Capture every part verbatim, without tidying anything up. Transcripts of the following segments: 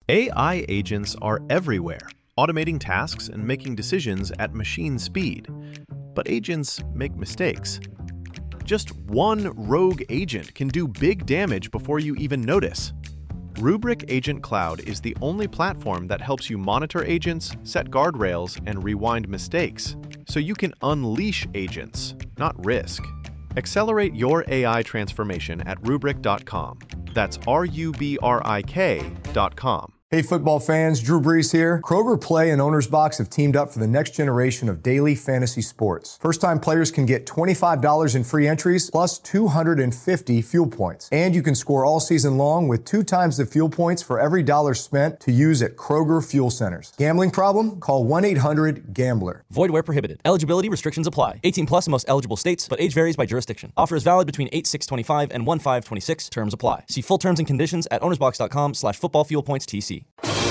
A I agents are everywhere, automating tasks and making decisions at machine speed. But agents make mistakes. Just one rogue agent can do big damage before you even notice. Rubrik Agent Cloud is the only platform that helps you monitor agents, set guardrails, and rewind mistakes, so you can unleash agents, not risk. Accelerate your A I transformation at rubrik dot com. That's R U B R I K dot com. Hey football fans, Drew Brees here. Kroger Play and Owner's Box have teamed up for the next generation of daily fantasy sports. First-time players can get twenty-five dollars in free entries plus two hundred fifty fuel points. And you can score all season long with two times the fuel points for every dollar spent to use at Kroger Fuel Centers. Gambling problem? Call one eight hundred gambler. Void where prohibited. Eligibility restrictions apply. eighteen plus in most eligible states, but age varies by jurisdiction. Offer is valid between eight six twenty-five and one five twenty-six. Terms apply. See full terms and conditions at ownersbox dot com slash football fuel points T C.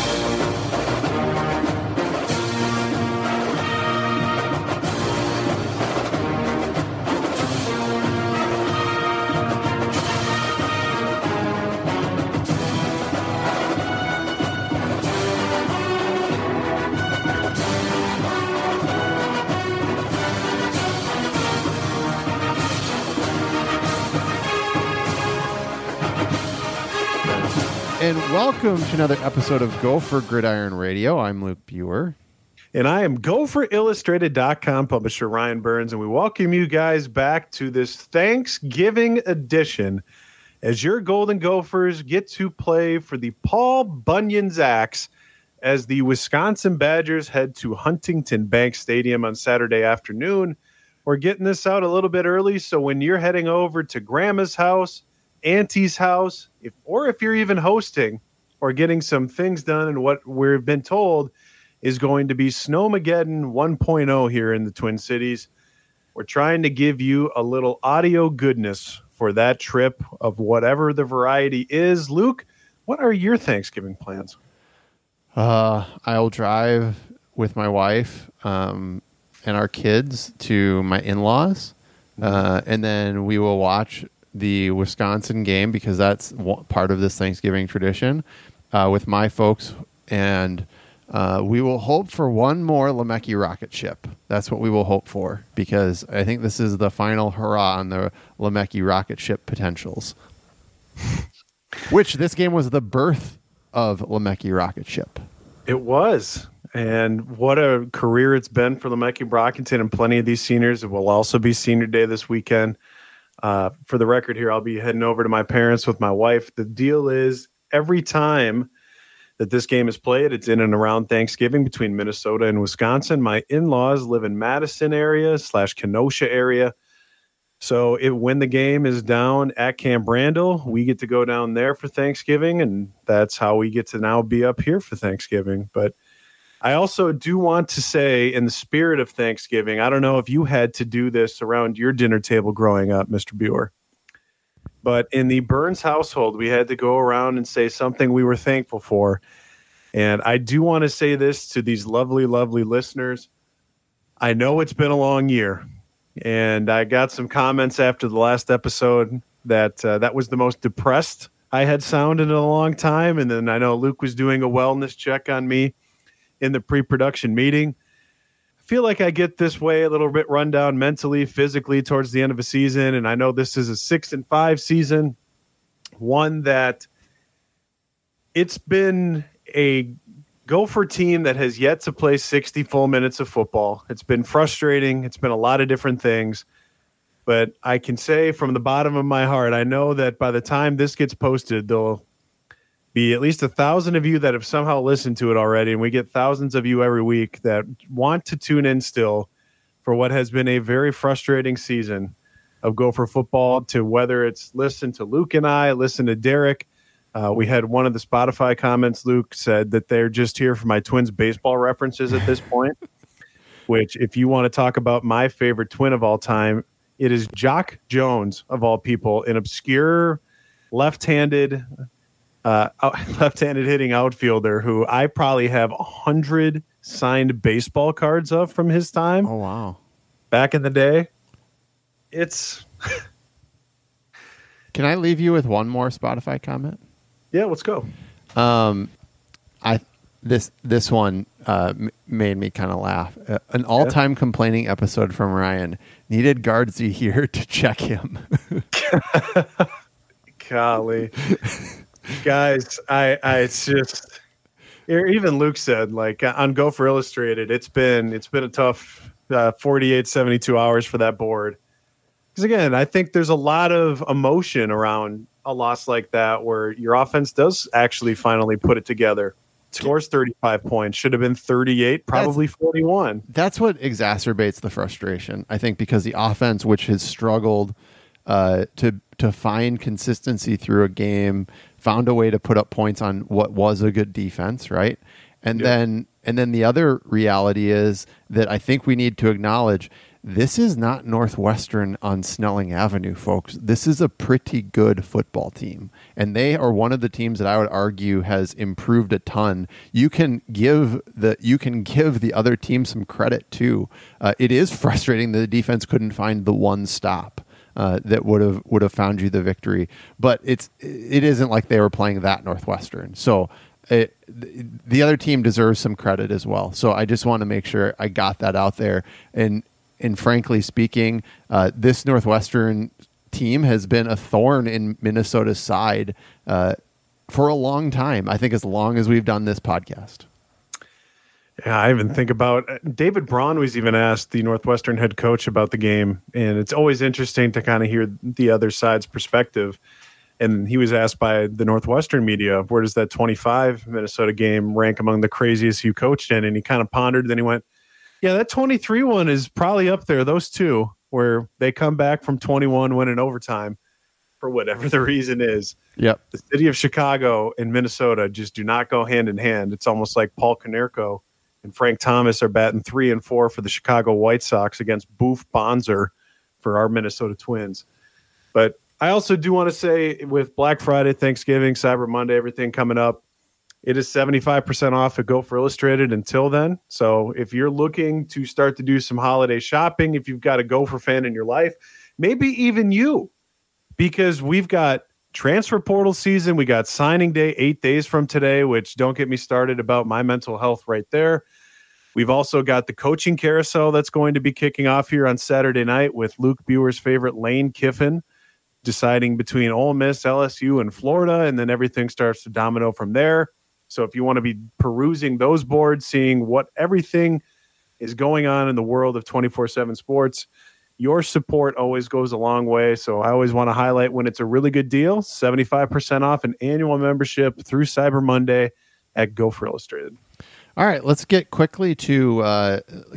And welcome to another episode of Gopher Gridiron Radio. I'm Luke Buer. And I am Gopher Illustrated dot com publisher Ryan Burns, and we welcome you guys back to this Thanksgiving edition as your Golden Gophers get to play for the Paul Bunyan's Axe as the Wisconsin Badgers head to Huntington Bank Stadium on Saturday afternoon. We're getting this out a little bit early, so when you're heading over to Grandma's house, Auntie's house, if or if you're even hosting or getting some things done, and what we've been told is going to be Snowmageddon one point oh here in the Twin Cities. We're trying to give you a little audio goodness for that trip of whatever the variety is. Luke, what are your Thanksgiving plans? Uh, I'll drive with my wife um, and our kids to my in-laws, uh, and then we will watch the Wisconsin game because that's part of this Thanksgiving tradition uh, with my folks, and uh, we will hope for one more LeMahieu rocket ship. That's what we will hope for, because I think this is the final hurrah on the LeMahieu rocket ship potentials. Which this game was the birth of LeMahieu rocket ship. It was, and what a career it's been for LeMahieu Brockington and plenty of these seniors. It will also be senior day this weekend. Uh, for the record here, I'll be heading over to my parents with my wife. The deal is every time that this game is played, it's in and around Thanksgiving between Minnesota and Wisconsin. My in-laws live in Madison area slash Kenosha area. So it, when the game is down at Camp Randall, we get to go down there for Thanksgiving, and that's how we get to now be up here for Thanksgiving. But I also do want to say, in the spirit of Thanksgiving, I don't know if you had to do this around your dinner table growing up, Mister Buer, but in the Burns household, we had to go around and say something we were thankful for. And I do want to say this to these lovely, lovely listeners. I know it's been a long year, and I got some comments after the last episode that uh, that was the most depressed I had sounded in a long time. And then I know Luke was doing a wellness check on me in the pre-production meeting. I feel like I get this way a little bit run down mentally, physically towards the end of a season. And I know this is a six and five season, one that it's been a Gopher team that has yet to play sixty full minutes of football. It's been frustrating. It's been a lot of different things, but I can say from the bottom of my heart, I know that by the time this gets posted, there'll be at least a thousand of you that have somehow listened to it already, and we get thousands of you every week that want to tune in still for what has been a very frustrating season of Gopher football, to whether it's listen to Luke and I, listen to Derek. Uh, we had one of the Spotify comments, Luke said that they're just here for my Twins baseball references at this point, which if you want to talk about my favorite Twin of all time, it is Jock Jones, of all people, an obscure left-handed Uh, left-handed hitting outfielder who I probably have a hundred signed baseball cards of from his time. Oh, wow. Back in the day. It's. Can I leave you with one more Spotify comment? Yeah, let's go. Um, I this this one uh, m- made me kind of laugh. Uh, an all-time yeah. complaining episode from Ryan. Needed Guardsy here to check him. Golly, guys, I, I it's just even Luke said, like, on Gopher Illustrated, it's been it's been a tough uh, forty-eight, seventy-two hours for that board. Because again, I think there's a lot of emotion around a loss like that, where your offense does actually finally put it together. Scores thirty-five points, should have been thirty-eight, probably that's, forty-one. That's what exacerbates the frustration, I think, because the offense, which has struggled uh, to to find consistency through a game, found a way to put up points on what was a good defense, right? And yeah. then and then the other reality is that I think we need to acknowledge this is not Northwestern on Snelling Avenue, folks. This is a pretty good football team, and they are one of the teams that I would argue has improved a ton. You can give the you can give the other team some credit too. Uh, it is frustrating that the defense couldn't find the one stop uh, that would have would have found you the victory, but it's it isn't like they were playing that Northwestern. So it, the other team deserves some credit as well. So I just want to make sure I got that out there. And And frankly speaking, uh, this Northwestern team has been a thorn in Minnesota's side uh, for a long time. I think as long as we've done this podcast. Yeah, I even think about David Braun was even asked, the Northwestern head coach, about the game. And it's always interesting to kind of hear the other side's perspective. And he was asked by the Northwestern media, where does that twenty-five Minnesota game rank among the craziest you coached in? And he kind of pondered. Then he went, yeah, that twenty-three one is probably up there. Those two, where they come back from twenty-one, win in overtime for whatever the reason is. Yep. The city of Chicago and Minnesota just do not go hand in hand. It's almost like Paul Konerko and Frank Thomas are batting three and four for the Chicago White Sox against Boof Bonser for our Minnesota Twins. But I also do want to say, with Black Friday, Thanksgiving, Cyber Monday, everything coming up, it is seventy-five percent off at Gopher Illustrated until then. So if you're looking to start to do some holiday shopping, if you've got a Gopher fan in your life, maybe even you, because we've got transfer portal season. We got signing day eight days from today, which don't get me started about my mental health right there. We've also got the coaching carousel that's going to be kicking off here on Saturday night with Luke Buer's favorite Lane Kiffin deciding between Ole Miss, L S U, and Florida, and then everything starts to domino from there. So if you want to be perusing those boards, seeing what everything is going on in the world of twenty-four seven sports, your support always goes a long way. So I always want to highlight when it's a really good deal, seventy-five percent off an annual membership through Cyber Monday at Gopher Illustrated. All right, let's get quickly to uh,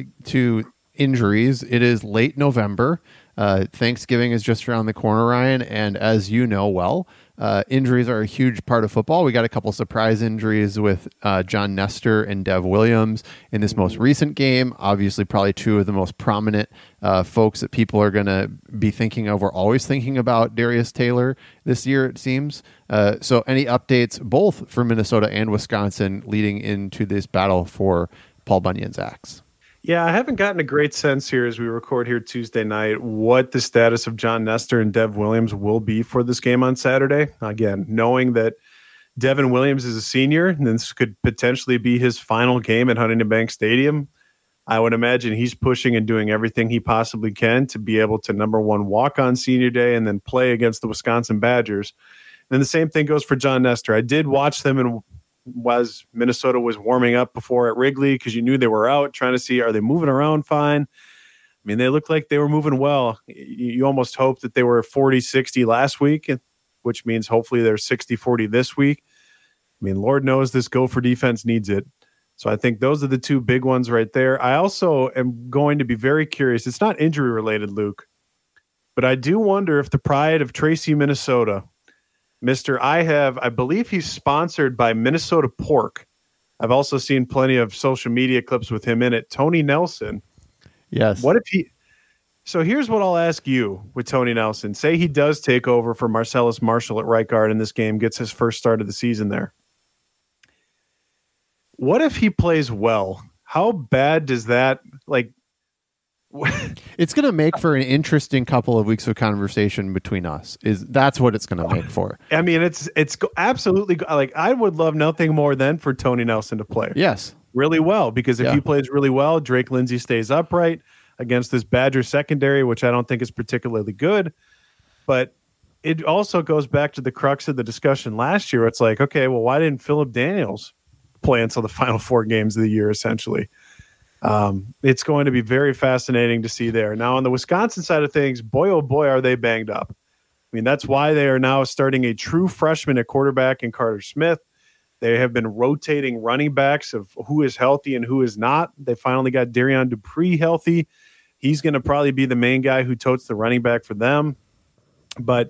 to injuries. It is late November. Uh, Thanksgiving is just around the corner, Ryan, and as you know well, uh, injuries are a huge part of football. We got a couple surprise injuries with uh, John Nestor and Dev Williams in this most recent game. Obviously, probably two of the most prominent uh, folks that people are going to be thinking of. We're always thinking about Darius Taylor this year, it seems. Uh, so any updates both for Minnesota and Wisconsin leading into this battle for Paul Bunyan's axe? Yeah, I haven't gotten a great sense here as we record here Tuesday night what the status of John Nestor and Dev Williams will be for this game on Saturday. Again, knowing that Devin Williams is a senior, and this could potentially be his final game at Huntington Bank Stadium, I would imagine he's pushing and doing everything he possibly can to be able to, number one, walk on senior day and then play against the Wisconsin Badgers. And the same thing goes for John Nestor. I did watch them in was Minnesota was warming up before at Wrigley, because you knew they were out, trying to see, are they moving around fine? I mean, they looked like they were moving well. You, you almost hope that they were forty sixty last week, which means hopefully they're sixty forty this week. I mean, Lord knows this Gopher defense needs it. So I think those are the two big ones right there. I also am going to be very curious. It's not injury related, Luke, but I do wonder if the pride of Tracy, Minnesota, Mister I have, I believe he's sponsored by Minnesota Pork. I've also seen plenty of social media clips with him in it. Tony Nelson. Yes. What if he, so here's what I'll ask you with Tony Nelson. Say he does take over for Marcellus Marshall at right guard in this game, gets his first start of the season there. What if he plays well? How bad does that, like, it's going to make for an interesting couple of weeks of conversation between us. Is that's what it's going to make for. I mean, it's it's absolutely like I would love nothing more than for Tony Nelson to play. Yes, really well, because if yeah. he plays really well, Drake Lindsey stays upright against this Badger secondary, which I don't think is particularly good. But it also goes back to the crux of the discussion last year. It's like, okay, well, why didn't Phillip Daniels play until the final four games of the year, essentially? Um, it's going to be very fascinating to see there. Now, on the Wisconsin side of things, boy, oh boy, are they banged up. I mean, that's why they are now starting a true freshman at quarterback in Carter Smith. They have been rotating running backs of who is healthy and who is not. They finally got Darian Dupree healthy. He's going to probably be the main guy who totes the running back for them. But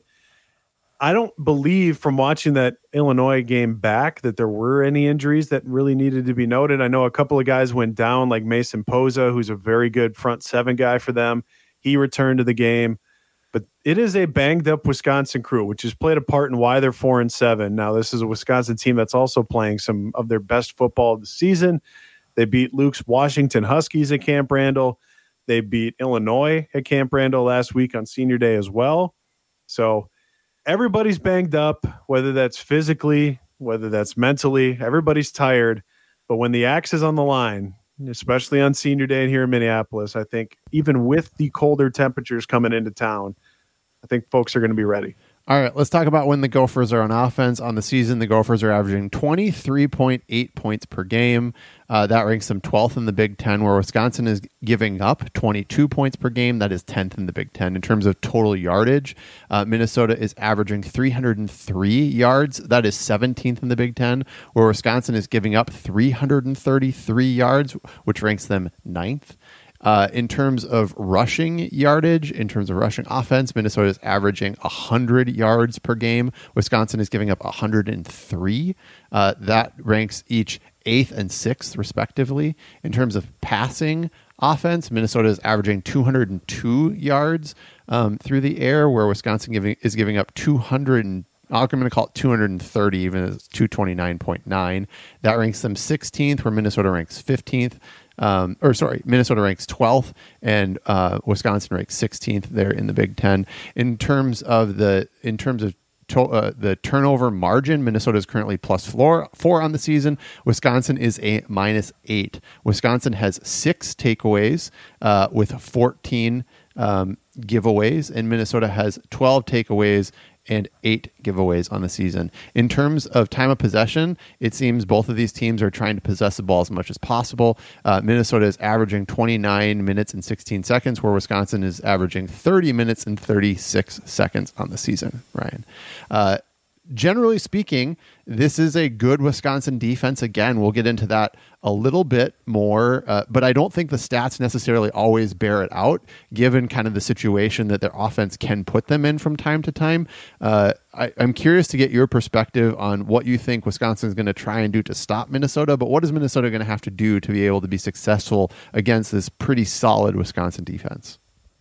I don't believe from watching that Illinois game back that there were any injuries that really needed to be noted. I know a couple of guys went down, like Mason Poza, who's a very good front seven guy for them. He returned to the game. But it is a banged up Wisconsin crew, which has played a part in why they're four and seven. Now, this is a Wisconsin team that's also playing some of their best football of the season. They beat Luke's Washington Huskies at Camp Randall. They beat Illinois at Camp Randall last week on Senior Day as well. So everybody's banged up, whether that's physically, whether that's mentally. Everybody's tired. But when the axe is on the line, especially on Senior Day here in Minneapolis, I think even with the colder temperatures coming into town, I think folks are going to be ready. All right, let's talk about when the Gophers are on offense. On the season, the Gophers are averaging twenty-three point eight points per game. Uh, that ranks them twelfth in the Big Ten, where Wisconsin is giving up twenty-two points per game. That is tenth in the Big Ten. In terms of total yardage, uh, Minnesota is averaging three hundred three yards. That is seventeenth in the Big Ten, where Wisconsin is giving up three hundred thirty-three yards, which ranks them ninth. Uh, in terms of rushing yardage, in terms of rushing offense, Minnesota is averaging one hundred yards per game. Wisconsin is giving up one hundred three. Uh, that ranks each eighth and sixth, respectively. In terms of passing offense, Minnesota is averaging two hundred two yards um, through the air, where Wisconsin giving, is giving up two hundred. I'm going to call it two hundred thirty, even as it's two twenty-nine point nine. That ranks them sixteenth, where Minnesota ranks fifteenth. Um, or sorry, Minnesota ranks twelfth, and uh, Wisconsin ranks sixteenth there in the Big Ten. In terms of the in terms of to, uh, the turnover margin, Minnesota is currently plus four, four on the season. Wisconsin is a minus eight. Wisconsin has six takeaways uh, with fourteen um, giveaways, and Minnesota has twelve takeaways and eight giveaways on the season. In terms of time of possession, it seems both of these teams are trying to possess the ball as much as possible. Uh, Minnesota is averaging twenty-nine minutes and sixteen seconds, where Wisconsin is averaging thirty minutes and thirty-six seconds on the season, Ryan. Uh, generally speaking, this is a good Wisconsin defense. Again, we'll get into that a little bit more, uh, but I don't think the stats necessarily always bear it out, given kind of the situation that their offense can put them in from time to time. Uh, I, I'm curious to get your perspective on what you think Wisconsin is going to try and do to stop Minnesota, but what is Minnesota going to have to do to be able to be successful against this pretty solid Wisconsin defense?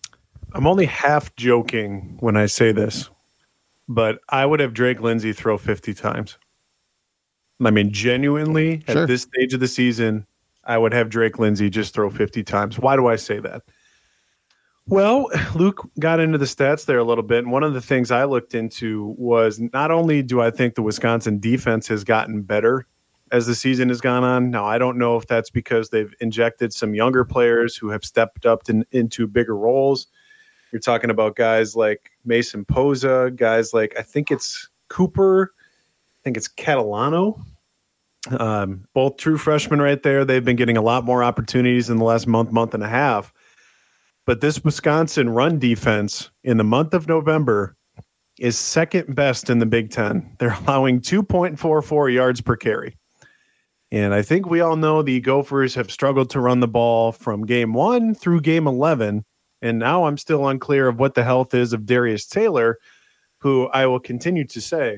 I'm only half joking when I say this, but I would have Drake Lindsey throw fifty times. I mean, genuinely, sure. At this stage of the season, I would have Drake Lindsey just throw fifty times. Why do I say that? Well, Luke got into the stats there a little bit, and one of the things I looked into was not only do I think the Wisconsin defense has gotten better as the season has gone on. Now, I don't know if that's because they've injected some younger players who have stepped up in, into bigger roles. You're talking about guys like Mason Poza, guys like, I think it's Cooper, I think it's Catalano. Um, both true freshmen right there. They've been getting a lot more opportunities in the last month, month and a half. But this Wisconsin run defense in the month of November is second best in the Big Ten. They're allowing two point four four yards per carry. And I think we all know the Gophers have struggled to run the ball from game one through game eleven. And now I'm still unclear of what the health is of Darius Taylor, who I will continue to say,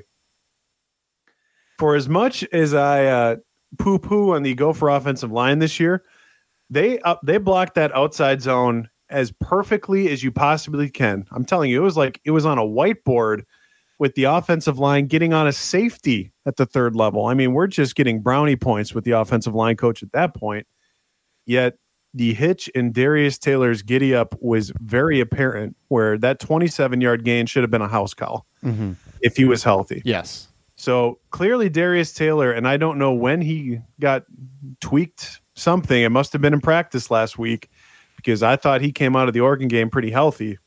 for as much as I uh, poo-poo on the Gopher offensive line this year, they uh, they blocked that outside zone as perfectly as you possibly can. I'm telling you, it was like it was on a whiteboard with the offensive line getting on a safety at the third level. I mean, we're just getting brownie points with the offensive line coach at that point. Yet the hitch in Darius Taylor's giddy up was very apparent, where that twenty-seven-yard gain should have been a house call mm-hmm. if he was healthy. Yes. So clearly Darius Taylor, and I don't know when he got tweaked something. It must have been in practice last week, because I thought he came out of the Oregon game pretty healthy.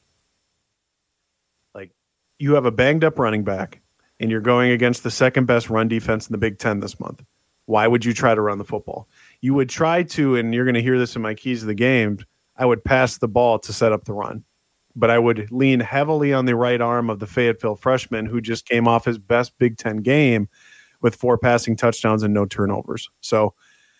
Like, you have a banged up running back, and you're going against the second best run defense in the Big Ten this month. Why would you try to run the football? You would try to, and you're going to hear this in my keys of the game, I would pass the ball to set up the run. But I would lean heavily on the right arm of the Fayetteville freshman, who just came off his best Big Ten game with four passing touchdowns and no turnovers. So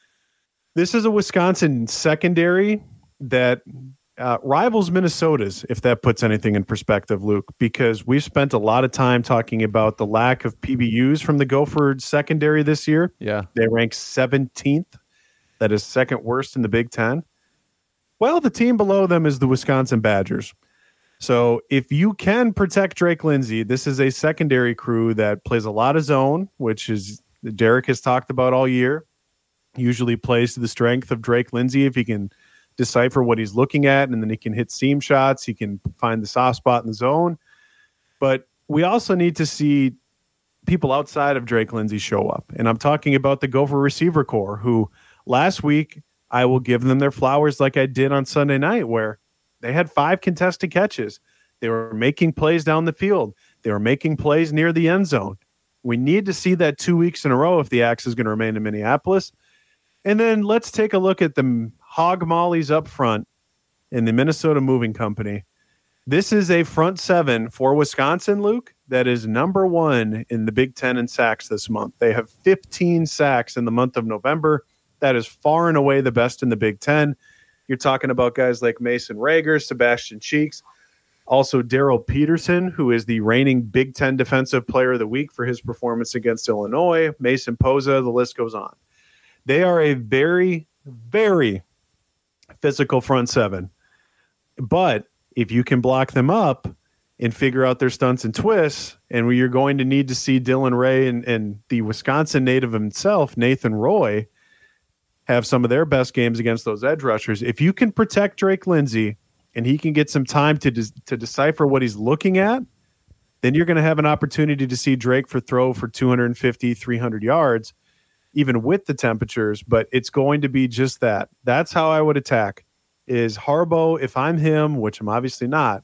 this is a Wisconsin secondary that uh, rivals Minnesota's, if that puts anything in perspective, Luke, because we've spent a lot of time talking about the lack of P B Us from the Gophers secondary this year. Yeah. They rank seventeenth. That is second worst in the Big Ten. Well, the team below them is the Wisconsin Badgers. So if you can protect Drake Lindsey, this is a secondary crew that plays a lot of zone, which is Derek has talked about all year. Usually plays to the strength of Drake Lindsey if he can decipher what he's looking at, and then he can hit seam shots. He can find the soft spot in the zone. But we also need to see people outside of Drake Lindsey show up. And I'm talking about the Gopher receiver core, who last week I will give them their flowers like I did on Sunday night, where they had five contested catches. They were making plays down the field. They were making plays near the end zone. We need to see that two weeks in a row if the Axe is going to remain in Minneapolis. And then let's take a look at the hog mollies up front in the Minnesota Moving Company. This is a front seven for Wisconsin, Luke, that is number one in the Big Ten in sacks this month. They have fifteen sacks in the month of November. That is far and away the best in the Big Ten. You're talking about guys like Mason Rager, Sebastian Cheeks, also Daryl Peterson, who is the reigning Big Ten Defensive Player of the Week for his performance against Illinois, Mason Poza, the list goes on. They are a very, very physical front seven. But if you can block them up and figure out their stunts and twists, and you're going to need to see Dylan Ray and, and the Wisconsin native himself, Nathan Roy, have some of their best games against those edge rushers. If you can protect Drake Lindsey and he can get some time to de- to decipher what he's looking at, then you're going to have an opportunity to see Drake for throw for two fifty, three hundred yards, even with the temperatures. But it's going to be just that. That's how I would attack. Is Harbaugh, if I'm him, which I'm obviously not,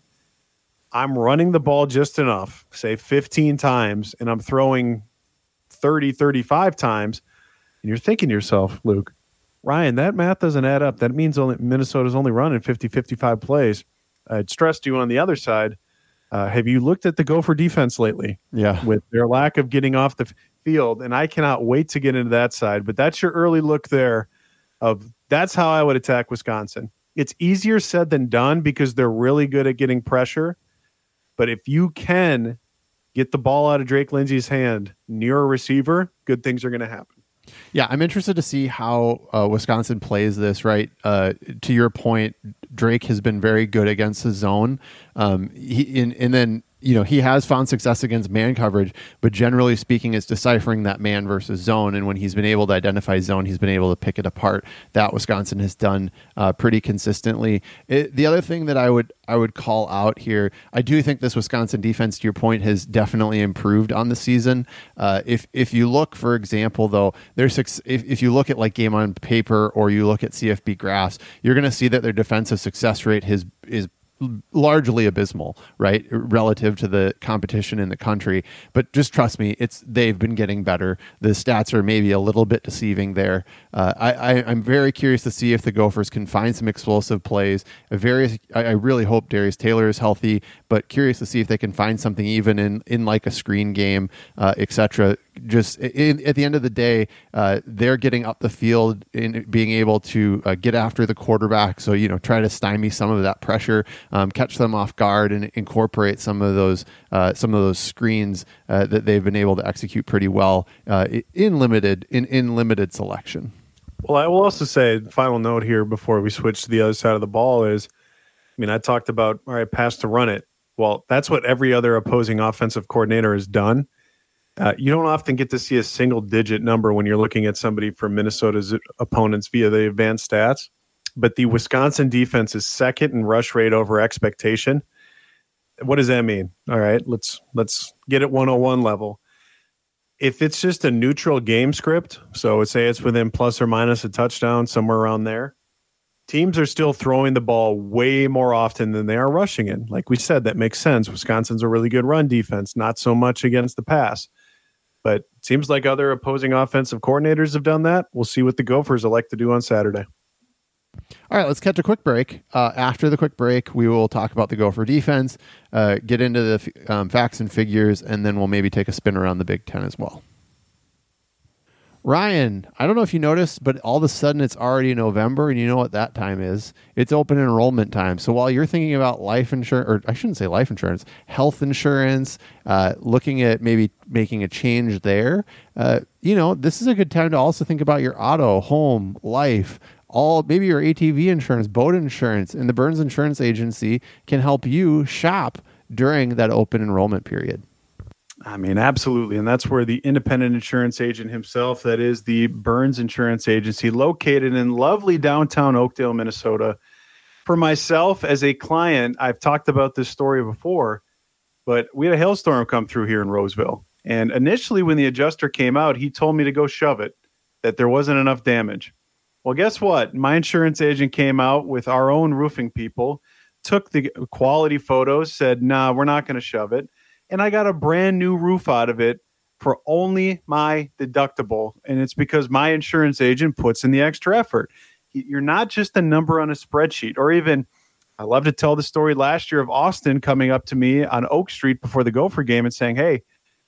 I'm running the ball just enough, say fifteen times, and I'm throwing thirty, thirty-five times, and you're thinking to yourself, Luke, Ryan, that math doesn't add up. That means only Minnesota's only running fifty, fifty-five plays. I'd stress to you on the other side, uh, have you looked at the Gopher defense lately? Yeah. With their lack of getting off the f- field, and I cannot wait to get into that side. But that's your early look there of that's how I would attack Wisconsin. It's easier said than done because they're really good at getting pressure. But if you can get the ball out of Drake Lindsey's hand near a receiver, good things are going to happen. Yeah, I'm interested to see how uh, Wisconsin plays this, right? Uh, to your point, Drake has been very good against the zone. Um, he, in, and then, you know, he has found success against man coverage, but generally speaking, it's deciphering that man versus zone. And when he's been able to identify zone, he's been able to pick it apart. That Wisconsin has done uh, pretty consistently. It, the other thing that I would I would call out here, I do think this Wisconsin defense, to your point, has definitely improved on the season. Uh, if if you look, for example, though, there's if if you look at like Game on Paper or you look at C F B graphs, you're going to see that their defensive success rate is is largely abysmal, right, relative to the competition in the country. But just trust me, it's they've been getting better. The stats are maybe a little bit deceiving there. Uh, I, I, I'm very curious to see if the Gophers can find some explosive plays. A very, I, I really hope Darius Taylor is healthy, but curious to see if they can find something even in, in like a screen game, uh, et cetera. Just in, at the end of the day, uh, they're getting up the field and being able to uh, get after the quarterback. So, you know, try to stymie some of that pressure, um, catch them off guard, and incorporate some of those uh, some of those screens uh, that they've been able to execute pretty well uh, in limited in, in limited selection. Well, I will also say, final note here before we switch to the other side of the ball is, I mean, I talked about, all right, pass to run it. Well, that's what every other opposing offensive coordinator has done. Uh, you don't often get to see a single digit number when you're looking at somebody from Minnesota's opponents via the advanced stats. but the Wisconsin defense is second in rush rate over expectation. What does that mean? All right, let's let's get it one oh one level. If it's just a neutral game script, so say it's within plus or minus a touchdown, somewhere around there, teams are still throwing the ball way more often than they are rushing it. Like we said, that makes sense. Wisconsin's a really good run defense, not so much against the pass. But it seems like other opposing offensive coordinators have done that. We'll see what the Gophers elect to do on Saturday. All right, let's catch a quick break. Uh, after the quick break, we will talk about the Gopher defense, uh, get into the um, facts and figures, and then we'll maybe take a spin around the Big Ten as well. Ryan, I don't know if you noticed, but all of a sudden it's already November, and you know what that time is. It's open enrollment time. So while you're thinking about life insurance, or I shouldn't say life insurance, health insurance, uh, looking at maybe making a change there, uh, you know, this is a good time to also think about your auto, home, life, all maybe your A T V insurance, boat insurance, and the Burns Insurance Agency can help you shop during that open enrollment period. I mean, absolutely. And that's where the independent insurance agent himself, that is the Burns Insurance Agency, located in lovely downtown Oakdale, Minnesota. For myself as a client, I've talked about this story before, but we had a hailstorm come through here in Roseville. And initially when the adjuster came out, he told me to go shove it, that there wasn't enough damage. Well, guess what? My insurance agent came out with our own roofing people, took the quality photos, said, nah, we're not going to shove it. And I got a brand new roof out of it for only my deductible. And it's because my insurance agent puts in the extra effort. You're not just a number on a spreadsheet. Or even, I love to tell the story last year of Austin coming up to me on Oak Street before the Gopher game and saying, hey,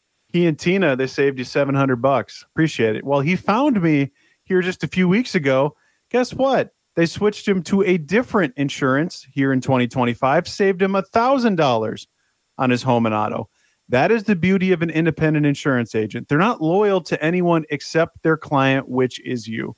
he and Tina, they saved you seven hundred bucks. Appreciate it. Well, he found me here just a few weeks ago. Guess what? They switched him to a different insurance here in twenty twenty-five, saved him one thousand dollars on his home and auto. That is the beauty of an independent insurance agent. They're not loyal to anyone except their client, which is you.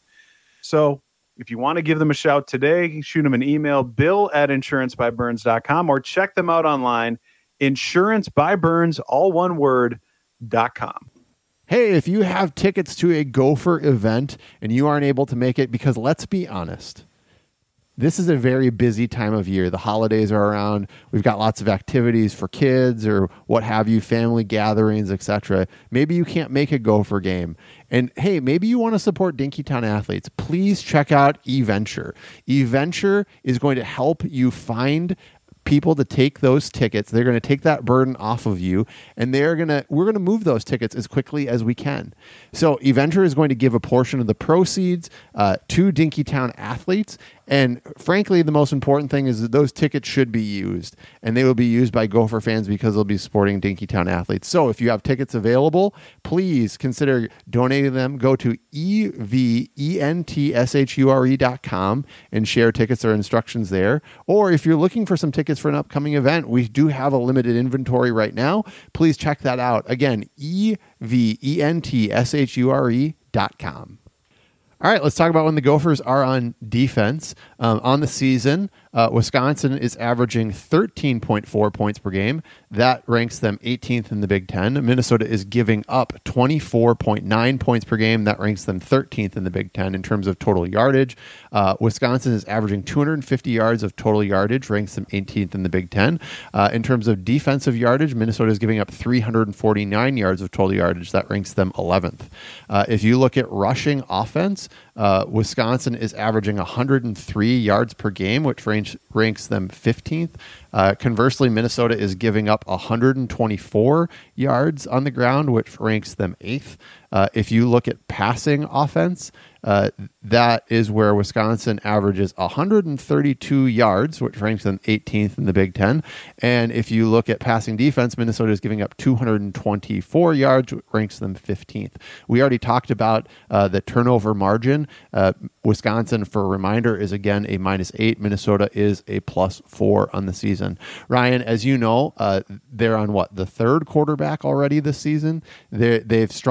So if you want to give them a shout today, shoot them an email, bill at insurance by burns dot com, or check them out online, insurance by burns, all one word, dot com. Hey, if you have tickets to a Gopher event and you aren't able to make it, because let's be honest, this is a very busy time of year. The holidays are around. We've got lots of activities for kids or what have you, family gatherings, et cetera. Maybe you can't make a Gopher game. And hey, maybe you want to support Dinkytown athletes. Please check out eVenture. eVenture is going to help you find people to take those tickets. They're going to take that burden off of you, and they're going to we're going to move those tickets as quickly as we can. So eVenture is going to give a portion of the proceeds uh, to Dinkytown athletes. And frankly, the most important thing is that those tickets should be used, and they will be used by Gopher fans because they'll be supporting Dinkytown athletes. So if you have tickets available, please consider donating them. Go to E V E N T S H U R E dot com and share tickets or instructions there. Or if you're looking for some tickets for an upcoming event, we do have a limited inventory right now. Please check that out. Again, E V E N T S H U R E dot com. All right, let's talk about when the Gophers are on defense. Um, on the season, uh, Wisconsin is averaging thirteen point four points per game. That ranks them eighteenth in the Big Ten. Minnesota is giving up twenty-four point nine points per game. That ranks them thirteenth in the Big Ten in terms of total yardage. Uh, Wisconsin is averaging two hundred fifty yards of total yardage, ranks them eighteenth in the Big Ten. Uh, in terms of defensive yardage, Minnesota is giving up three hundred forty-nine yards of total yardage. That ranks them eleventh. Uh, if you look at rushing offense, Uh, Wisconsin is averaging one hundred three yards per game, which range, ranks them fifteenth. Uh, conversely, Minnesota is giving up one hundred twenty-four yards on the ground, which ranks them eighth. Uh, if you look at passing offense, uh, that is where Wisconsin averages one hundred thirty-two yards, which ranks them eighteenth in the Big Ten. And if you look at passing defense, Minnesota is giving up two hundred twenty-four yards, which ranks them fifteenth. We already talked about uh, the turnover margin. Uh, Wisconsin, for a reminder, is again a minus eight. Minnesota is a plus four on the season. Ryan, as you know, uh, they're on what, the third quarterback already this season. They they've struggled with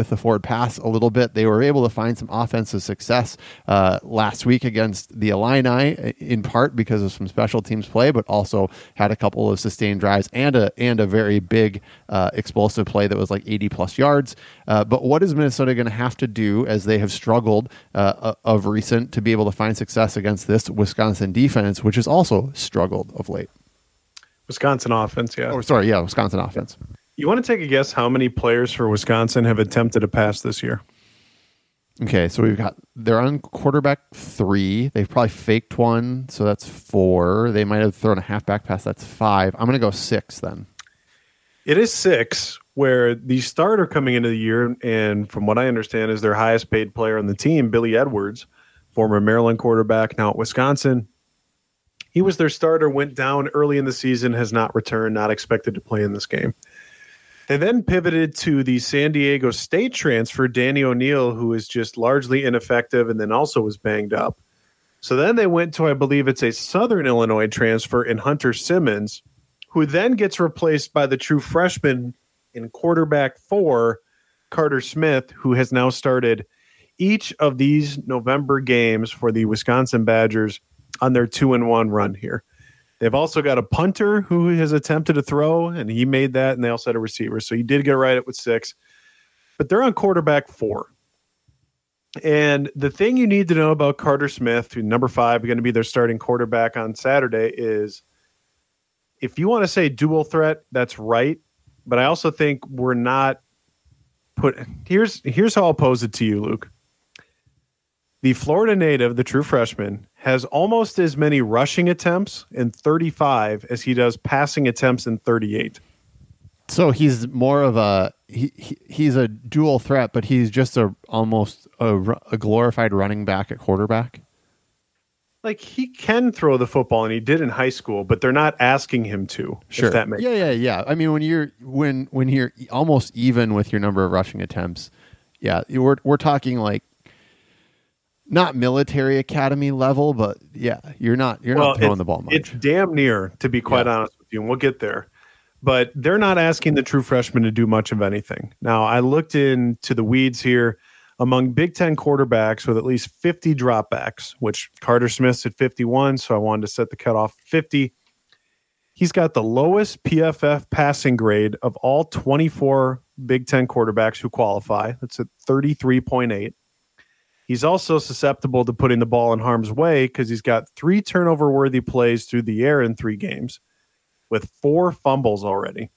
the forward pass a little bit. They were able to find some offensive success uh, last week against the Illini, in part because of some special teams play, but also had a couple of sustained drives and a and a very big uh, explosive play that was like eighty plus yards. Uh, but what is Minnesota going to have to do, as they have struggled uh, of recent, to be able to find success against this Wisconsin defense, which has also struggled of late? Wisconsin offense, yeah. Oh, sorry, yeah, Wisconsin offense. You want to take a guess how many players for Wisconsin have attempted a pass this year? Okay, so we've got, they're on quarterback three. They've probably faked one, so that's four. They might have thrown a halfback pass. That's five. I'm going to go six then. It is six, where the starter coming into the year, and from what I understand is their highest paid player on the team, Billy Edwards, former Maryland quarterback, now at Wisconsin. He was their starter, went down early in the season, has not returned, not expected to play in this game. They then pivoted to the San Diego State transfer, Danny O'Neal, who is just largely ineffective and then also was banged up. So then they went to, I believe it's a Southern Illinois transfer in Hunter Simmons, who then gets replaced by the true freshman in quarterback four, Carter Smith, who has now started each of these November games for the Wisconsin Badgers on their two and one run here. They've also got a punter who has attempted to throw, and he made that, and they also had a receiver. So he did get right at with six. But they're on quarterback four. And the thing you need to know about Carter Smith, who number five, going to be their starting quarterback on Saturday, is if you want to say dual threat, that's right. But I also think we're not put – here's here's how I'll pose it to you, Luke. The Florida native, the true freshman, has almost as many rushing attempts in thirty-five as he does passing attempts in thirty-eight. So he's more of a he, he he's a dual threat, but he's just a almost a, a glorified running back at quarterback. Like, he can throw the football, and he did in high school, but they're not asking him to. Sure. If that makes yeah, yeah, yeah. I mean, when you're when when you're almost even with your number of rushing attempts, yeah, we're we're talking like. Not military academy level, but yeah, you're not you're well, not throwing the ball much. It's damn near, to be quite yeah. honest with you, and we'll get there. But they're not asking the true freshman to do much of anything. Now, I looked into the weeds here. Among Big Ten quarterbacks with at least fifty dropbacks, which Carter Smith's at fifty-one, so I wanted to set the cutoff at fifty. He's got the lowest P F F passing grade of all twenty-four Big Ten quarterbacks who qualify. That's at thirty-three point eight. He's also susceptible to putting the ball in harm's way because he's got three turnover-worthy plays through the air in three games with four fumbles already.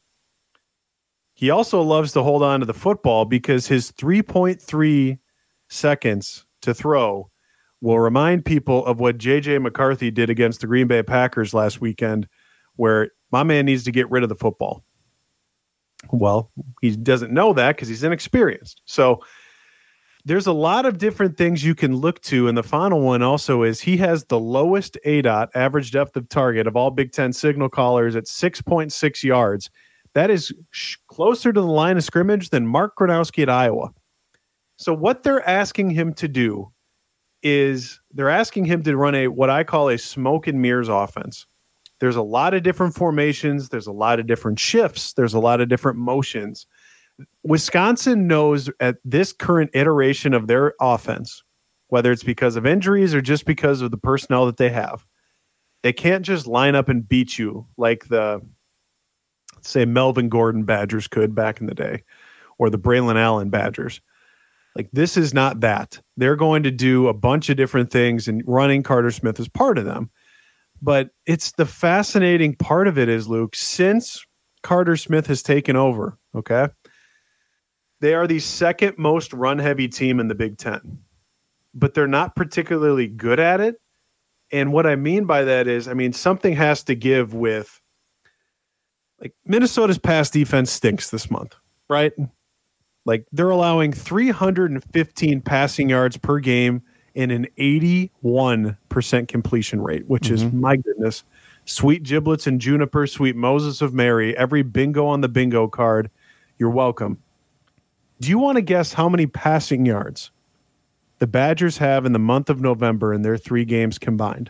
He also loves to hold on to the football because his three point three seconds to throw will remind people of what J J McCarthy did against the Green Bay Packers last weekend, where my man needs to get rid of the football. Well, he doesn't know that because he's inexperienced. So there's a lot of different things you can look to, and the final one also is he has the lowest A D O T, average depth of target, of all Big Ten signal callers at six point six yards. That is sh- closer to the line of scrimmage than Mark Gronowski at Iowa. So what they're asking him to do is they're asking him to run a what I call a smoke and mirrors offense. There's a lot of different formations. There's a lot of different shifts. There's a lot of different motions. Wisconsin knows at this current iteration of their offense, whether it's because of injuries or just because of the personnel that they have, they can't just line up and beat you like the, let's say, Melvin Gordon Badgers could back in the day, or the Braylon Allen Badgers. Like, this is not that. They're going to do a bunch of different things, and running Carter Smith is part of them. But it's the fascinating part of it is, Luke, since Carter Smith has taken over, okay, they are the second most run-heavy team in the Big Ten, but they're not particularly good at it. And what I mean by that is, I mean, something has to give with, like, Minnesota's pass defense stinks this month, right? Like, they're allowing three hundred fifteen passing yards per game and an eighty-one percent completion rate, which mm-hmm. is, my goodness, sweet giblets and juniper, sweet Moses of Mary, every bingo on the bingo card. You're welcome. Do you want to guess how many passing yards the Badgers have in the month of November in their three games combined?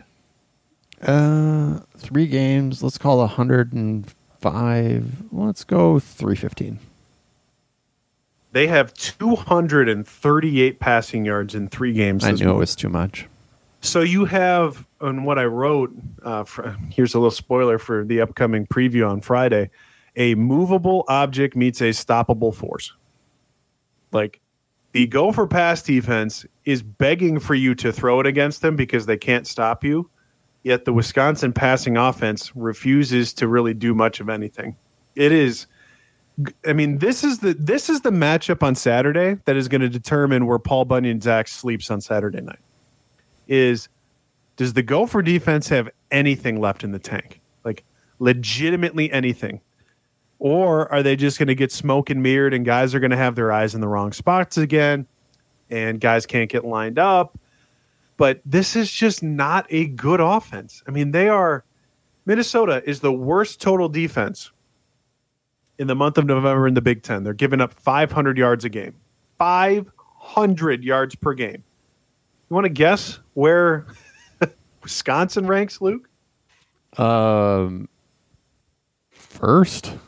Uh, three games. Let's call one hundred five. Let's go three fifteen. They have two hundred thirty-eight passing yards in three games. I this knew month. it was too much. So you have, on what I wrote, uh, for, here's a little spoiler for the upcoming preview on Friday, a movable object meets a stoppable force. Like, the Gopher pass defense is begging for you to throw it against them because they can't stop you, yet the Wisconsin passing offense refuses to really do much of anything. It is... I mean, this is the this is the matchup on Saturday that is going to determine where Paul Bunyan's axe sleeps on Saturday night. Is does the Gopher defense have anything left in the tank? Like, legitimately anything? Or are they just going to get smoke and mirrored and guys are going to have their eyes in the wrong spots again and guys can't get lined up? But this is just not a good offense. I mean, they are Minnesota is the worst total defense in the month of November in the Big Ten. They're giving up five hundred yards a game. five hundred yards per game. You want to guess where Wisconsin ranks, Luke? Um, first.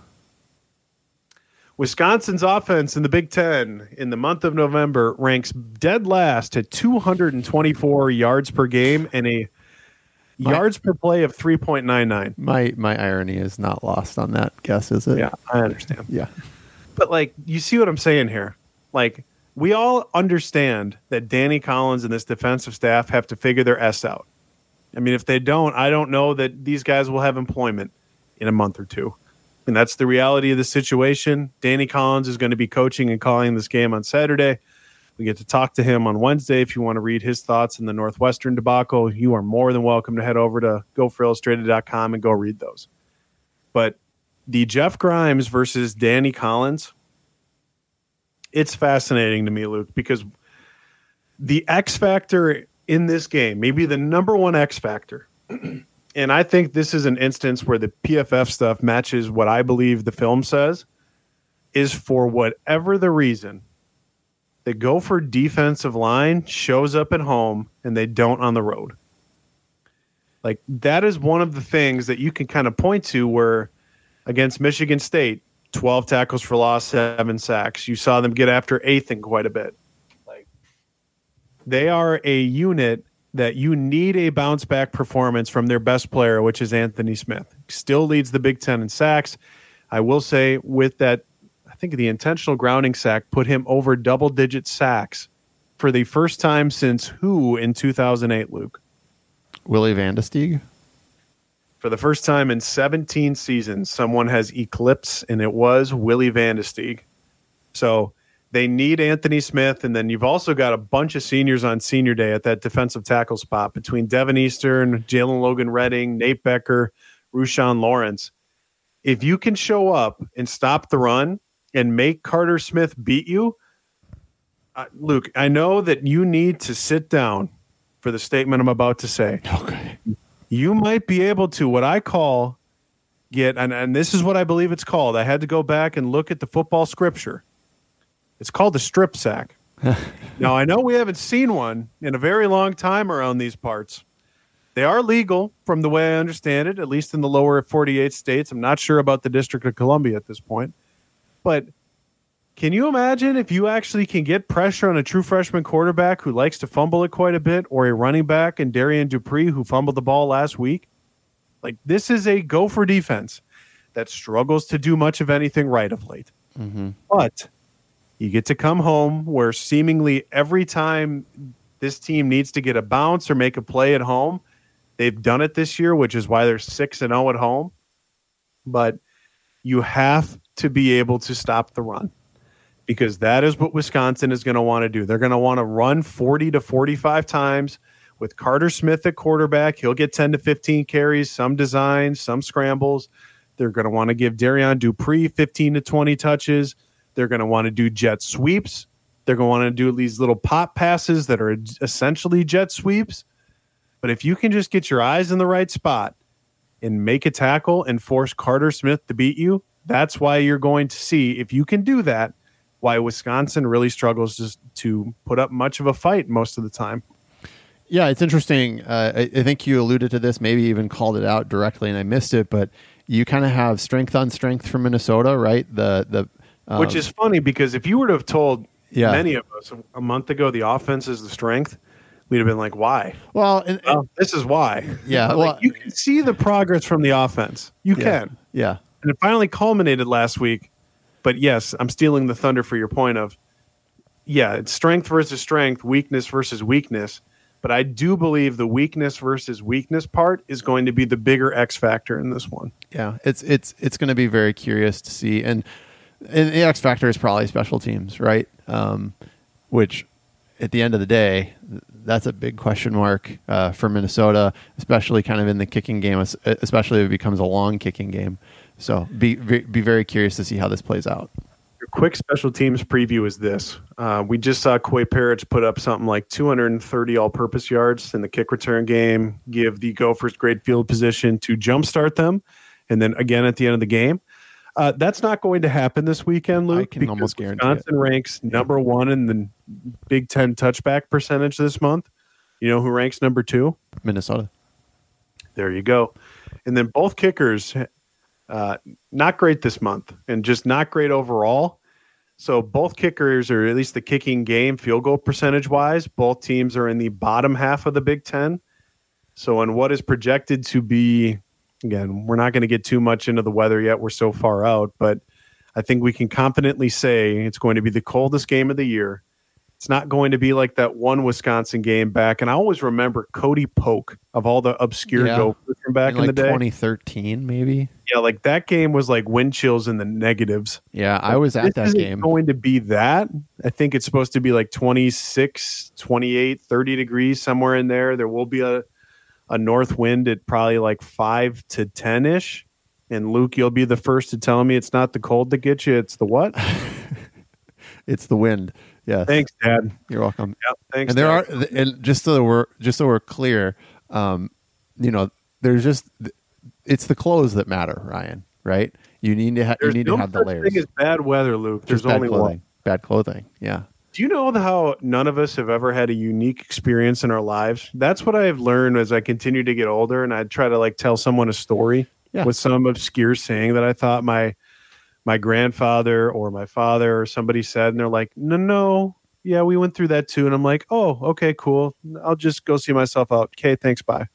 Wisconsin's offense in the Big Ten in the month of November ranks dead last at two hundred twenty-four yards per game and a My, yards per play of three point nine nine. My my irony is not lost on that guess, is it? Yeah, I understand. Yeah. But, like, you see what I'm saying here? Like, we all understand that Danny Collins and this defensive staff have to figure their S out. I mean, if they don't, I don't know that these guys will have employment in a month or two. And that's the reality of the situation. Danny Collins is going to be coaching and calling this game on Saturday. We get to talk to him on Wednesday. If you want to read his thoughts in the Northwestern debacle, you are more than welcome to head over to gopher illustrated dot com and go read those. But the Jeff Grimes versus Danny Collins, it's fascinating to me, Luke, because the X factor in this game, maybe the number one X factor, and I think this is an instance where the P F F stuff matches what I believe the film says, is for whatever the reason, the Gopher defensive line shows up at home and they don't on the road. Like, that is one of the things that you can kind of point to where against Michigan State, twelve tackles for loss, seven sacks. You saw them get after Athan quite a bit. Like, they are a unit that you need a bounce back performance from their best player, which is Anthony Smith. Still leads the Big Ten in sacks. I will say with that, I think the intentional grounding sack put him over double-digit sacks for the first time since who in two thousand eight, Luke? Willie Vandestieg? For the first time in seventeen seasons, someone has eclipsed, and it was Willie Vandestieg. So they need Anthony Smith, and then you've also got a bunch of seniors on senior day at that defensive tackle spot between Devin Eastern, Jalen Logan Redding, Nate Becker, Rushawn Lawrence. If you can show up and stop the run and make Carter Smith beat you, uh, Luke, I know that you need to sit down for the statement I'm about to say. Okay. You might be able to, what I call, get, and, and this is what I believe it's called. I had to go back and look at the football scripture. It's called a strip sack. Now, I know we haven't seen one in a very long time around these parts. They are legal from the way I understand it, at least in the lower forty-eight states. I'm not sure about the District of Columbia at this point. But can you imagine if you actually can get pressure on a true freshman quarterback who likes to fumble it quite a bit, or a running back in Darian Dupree who fumbled the ball last week? Like, this is a Gopher defense that struggles to do much of anything right of late. Mm-hmm. But you get to come home where seemingly every time this team needs to get a bounce or make a play at home, they've done it this year, which is why they're six and oh at home. But you have to be able to stop the run, because that is what Wisconsin is going to want to do. They're going to want to run forty to forty-five times with Carter Smith at quarterback. He'll get ten to fifteen carries, some designs, some scrambles. They're going to want to give Darian Dupree fifteen to twenty touches. They're going to want to do jet sweeps. They're going to want to do these little pop passes that are essentially jet sweeps. But if you can just get your eyes in the right spot and make a tackle and force Carter Smith to beat you, that's why you're going to see, if you can do that, why Wisconsin really struggles just to put up much of a fight most of the time. Yeah, it's interesting. Uh, I, I think you alluded to this, maybe even called it out directly, and I missed it. But you kind of have strength on strength from Minnesota, right? The the Um, Which is funny because if you were to have told Yeah. many of us a month ago the offense is the strength, we'd have been like, why? well, and, and- Well, this is why. Yeah, Like, well- you can see the progress from the offense. You yeah, can. yeah, And it finally culminated last week. But yes, I'm stealing the thunder for your point of, yeah, it's strength versus strength, weakness versus weakness. But I do believe the weakness versus weakness part is going to be the bigger X factor in this one. yeah. It's it's it's going to be very curious to see, and and the X factor is probably special teams, right? Um, which, at the end of the day, that's a big question mark uh, for Minnesota, especially kind of in the kicking game, especially if it becomes a long kicking game. So be be very curious to see how this plays out. Your quick special teams preview is this. Uh, we just saw Quay Parrish put up something like two hundred thirty all-purpose yards in the kick return game, give the Gophers great field position to jumpstart them, and then again at the end of the game. Uh, that's not going to happen this weekend, Luke. I can almost guarantee Wisconsin it. ranks number one in the Big Ten touchback percentage this month. You know who ranks number two? Minnesota. There you go. And then both kickers, uh, not great this month and just not great overall. So both kickers, or at least the kicking game field goal percentage wise, both teams are in the bottom half of the Big Ten. So in what is projected to be, again, we're not going to get too much into the weather yet. We're so far out, but I think we can confidently say it's going to be the coldest game of the year. It's not going to be like that one Wisconsin game back. And I always remember Cody Polk of all the obscure Yeah. Gophers from back in, like the day. twenty thirteen, maybe. Yeah, like that game was like wind chills in the negatives. Yeah, I was at This that isn't game. going to be that. I think it's supposed to be like twenty-six, twenty-eight, thirty degrees, somewhere in there. There will be a, a north wind at probably like five to ten-ish. And Luke, you'll be the first to tell me it's not the cold that gets you. It's the what? It's the wind. Yes. Thanks, Dad. You're welcome. Yep, thanks, And there Dad. are, and just so that we're just so we're clear, um, you know, there's just it's the clothes that matter, Ryan. Right? You need to ha- you There's need no to have the such layers. thing as bad weather, Luke. There's Just bad only clothing. one. Bad clothing. Yeah. Do you know how none of us have ever had a unique experience in our lives? That's what I've learned as I continue to get older, and I try to like tell someone a story Yeah. with some obscure saying that I thought my my grandfather or my father or somebody said, and they're like, no, no, yeah, we went through that too. And I'm like, oh, okay, cool. I'll just go see myself out. Okay, thanks, bye.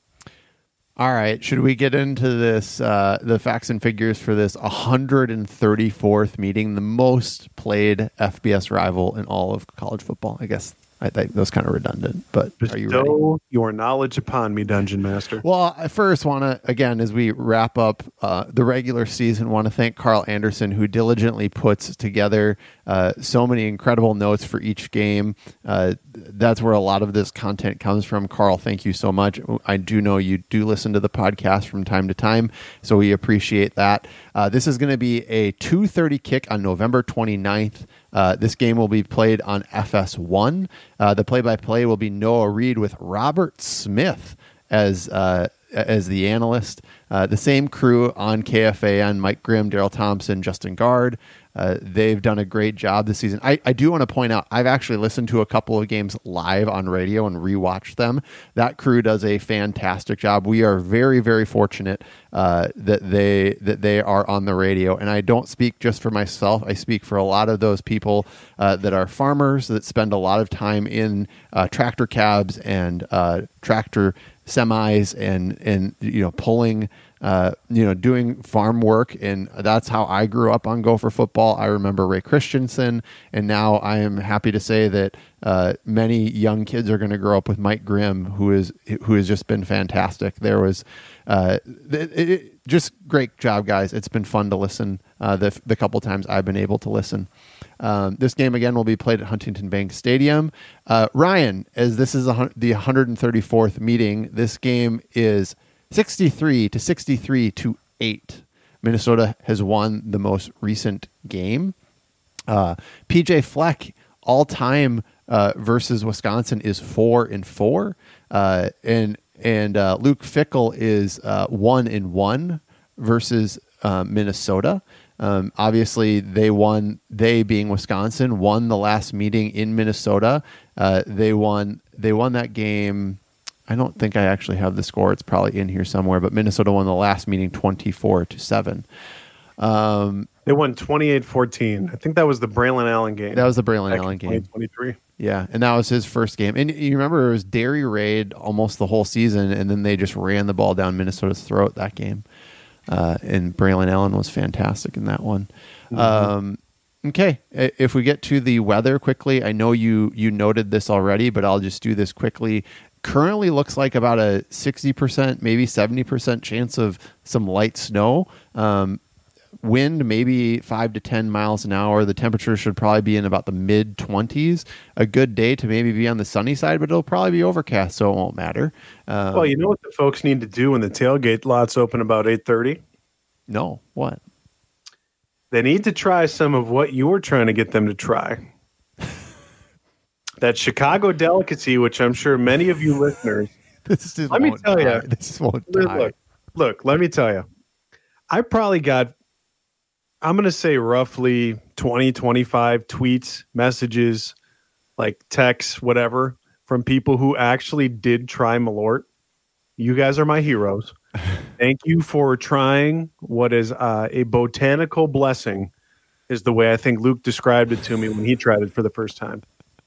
All right. Should we get into this, uh, the facts and figures for this one hundred thirty-fourth meeting, the most played F B S rival in all of college football? I guess I think that was kind of redundant, but are you ready? Bestow your knowledge upon me, Dungeon Master. Well, I first want to, again, as we wrap up uh, the regular season, want to thank Carl Anderson, who diligently puts together uh, so many incredible notes for each game. Uh, that's where a lot of this content comes from. Carl, thank you so much. I do know you do listen to the podcast from time to time, so we appreciate that. Uh, this is going to be a two thirty kick on November twenty-ninth. Uh, this game will be played on F S one. Uh, the play-by-play will be Noah Reed with Robert Smith as uh, as the analyst. Uh, the same crew on K F A N: Mike Grimm, Daryl Thompson, Justin Gard. Uh, they've done a great job this season. I, I do want to point out, I've actually listened to a couple of games live on radio and rewatched them. That crew does a fantastic job. We are very, very fortunate uh, that they that they are on the radio. And I don't speak just for myself. I speak for a lot of those people uh, that are farmers that spend a lot of time in uh, tractor cabs and uh, tractor semis and and you know pulling. Uh, you know, doing farm work, and that's how I grew up on Gopher football. I remember Ray Christensen, and now I am happy to say that uh, many young kids are going to grow up with Mike Grimm, who is who has just been fantastic. There was uh, it, it, just great job, guys. It's been fun to listen uh, the the couple times I've been able to listen. Um, this game again will be played at Huntington Bank Stadium. Uh, Ryan, as this is a, the one hundred thirty-fourth meeting, this game is sixty-three to sixty-three to eight. Minnesota has won the most recent game. Uh, P J Fleck all time uh, versus Wisconsin is four and four, uh, and and uh, Luke Fickell is uh, one and one versus uh, Minnesota. Um, obviously, they won. They being Wisconsin won the last meeting in Minnesota. Uh, they won. They won that game. I don't think I actually have the score. It's probably in here somewhere. But Minnesota won the last meeting twenty-four to seven. Um, they won twenty-eight fourteen. I think that was the Braylon Allen game. That was the Braylon back Allen in game. twenty twenty-three. Yeah, and that was his first game. And you remember it was Derry Raid almost the whole season, and then they just ran the ball down Minnesota's throat that game. Uh, and Braylon Allen was fantastic in that one. Mm-hmm. Um, okay, if we get to the weather quickly, I know you you noted this already, but I'll just do this quickly. Currently looks like about a sixty percent, maybe seventy percent chance of some light snow. Um, wind maybe five to ten miles an hour. The temperature should probably be in about the mid twenties. A good day to maybe be on the sunny side, but it'll probably be overcast, so it won't matter. Um, well, you know what the folks need to do when the tailgate lots open about eight thirty? No, what? They need to try some of what you're trying to get them to try. That Chicago delicacy, which I'm sure many of you listeners. This just let me won't tell die. you. This won't look, die. Look, look, let me tell you. I probably got, I'm going to say roughly twenty, twenty-five tweets, messages, like texts, whatever, from people who actually did try Malort. You guys are my heroes. Thank you for trying what is uh, a botanical blessing, is the way I think Luke described it to me when he tried it for the first time.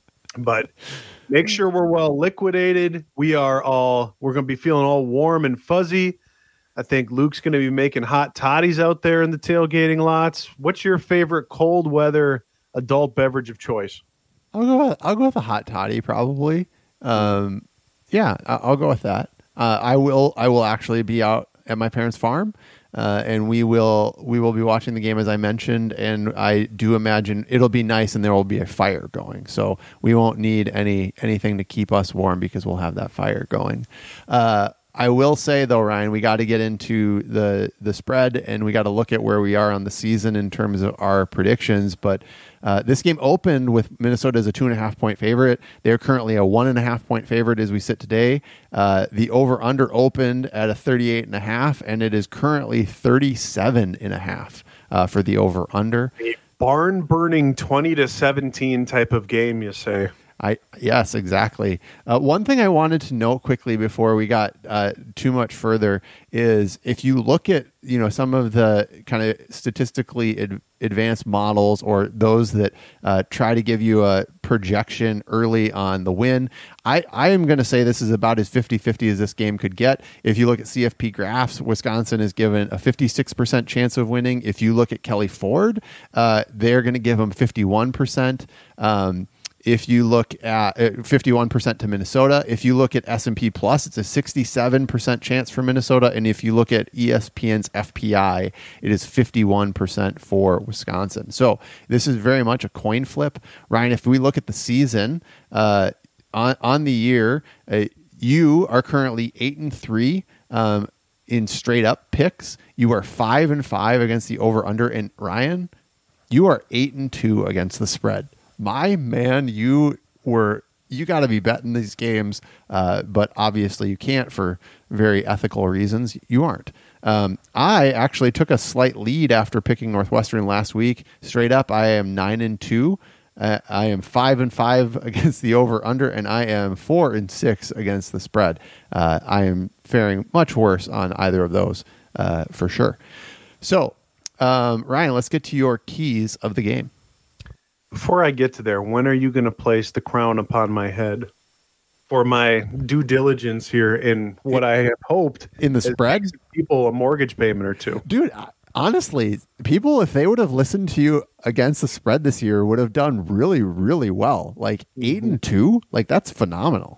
But make sure we're well liquidated. We are all, we're going to be feeling all warm and fuzzy. I think Luke's going to be making hot toddies out there in the tailgating lots. What's your favorite cold weather adult beverage of choice? I'll go with, I'll go with a hot toddy probably. Um, yeah, I'll go with that. Uh, I will. I will actually be out at my parents' farm, uh, and we will. We will be watching the game as I mentioned. And I do imagine it'll be nice, and there will be a fire going. So we won't need any anything to keep us warm because we'll have that fire going. Uh, I will say though, Ryan, we got to get into the the spread, and we got to look at where we are on the season in terms of our predictions. But uh, this game opened with Minnesota as a two and a half point favorite. They're currently a one and a half point favorite as we sit today. Uh, the over under opened at a thirty-eight and a half, and it is currently thirty-seven and a half uh, for the over under. A barn burning twenty to seventeen type of game, you say? I yes, exactly. Uh, one thing I wanted to note quickly before we got uh, too much further is if you look at you know some of the kind of statistically ad- advanced models or those that uh, try to give you a projection early on the win, I, I am going to say this is about as fifty-fifty as this game could get. If you look at C F P graphs, Wisconsin is given a fifty-six percent chance of winning. If you look at Kelly Ford, uh, they're going to give them fifty-one percent. Um, If you look at uh, fifty-one percent to Minnesota, if you look at S and P Plus, it's a sixty-seven percent chance for Minnesota. And if you look at E S P N's F P I, it is fifty-one percent for Wisconsin. So this is very much a coin flip. Ryan, if we look at the season uh, on, on the year, uh, you are currently eight and three um, in straight up picks. You are five and five against the over under. And Ryan, you are eight and two against the spread. My man, you were you got to be betting these games, uh, but obviously you can't for very ethical reasons. You aren't. Um, I actually took a slight lead after picking Northwestern last week. Straight up, I am nine and two. Uh, I am five and five against the over under, and I am four and six against the spread. Uh, I am faring much worse on either of those uh, for sure. So, um, Ryan, let's get to your keys of the game. Before I get to there, when are you going to place the crown upon my head for my due diligence here in what I have hoped in the spread? People a mortgage payment or two, dude. Honestly, people, if they would have listened to you against the spread this year, would have done really, really well. Like eight and two, like that's phenomenal.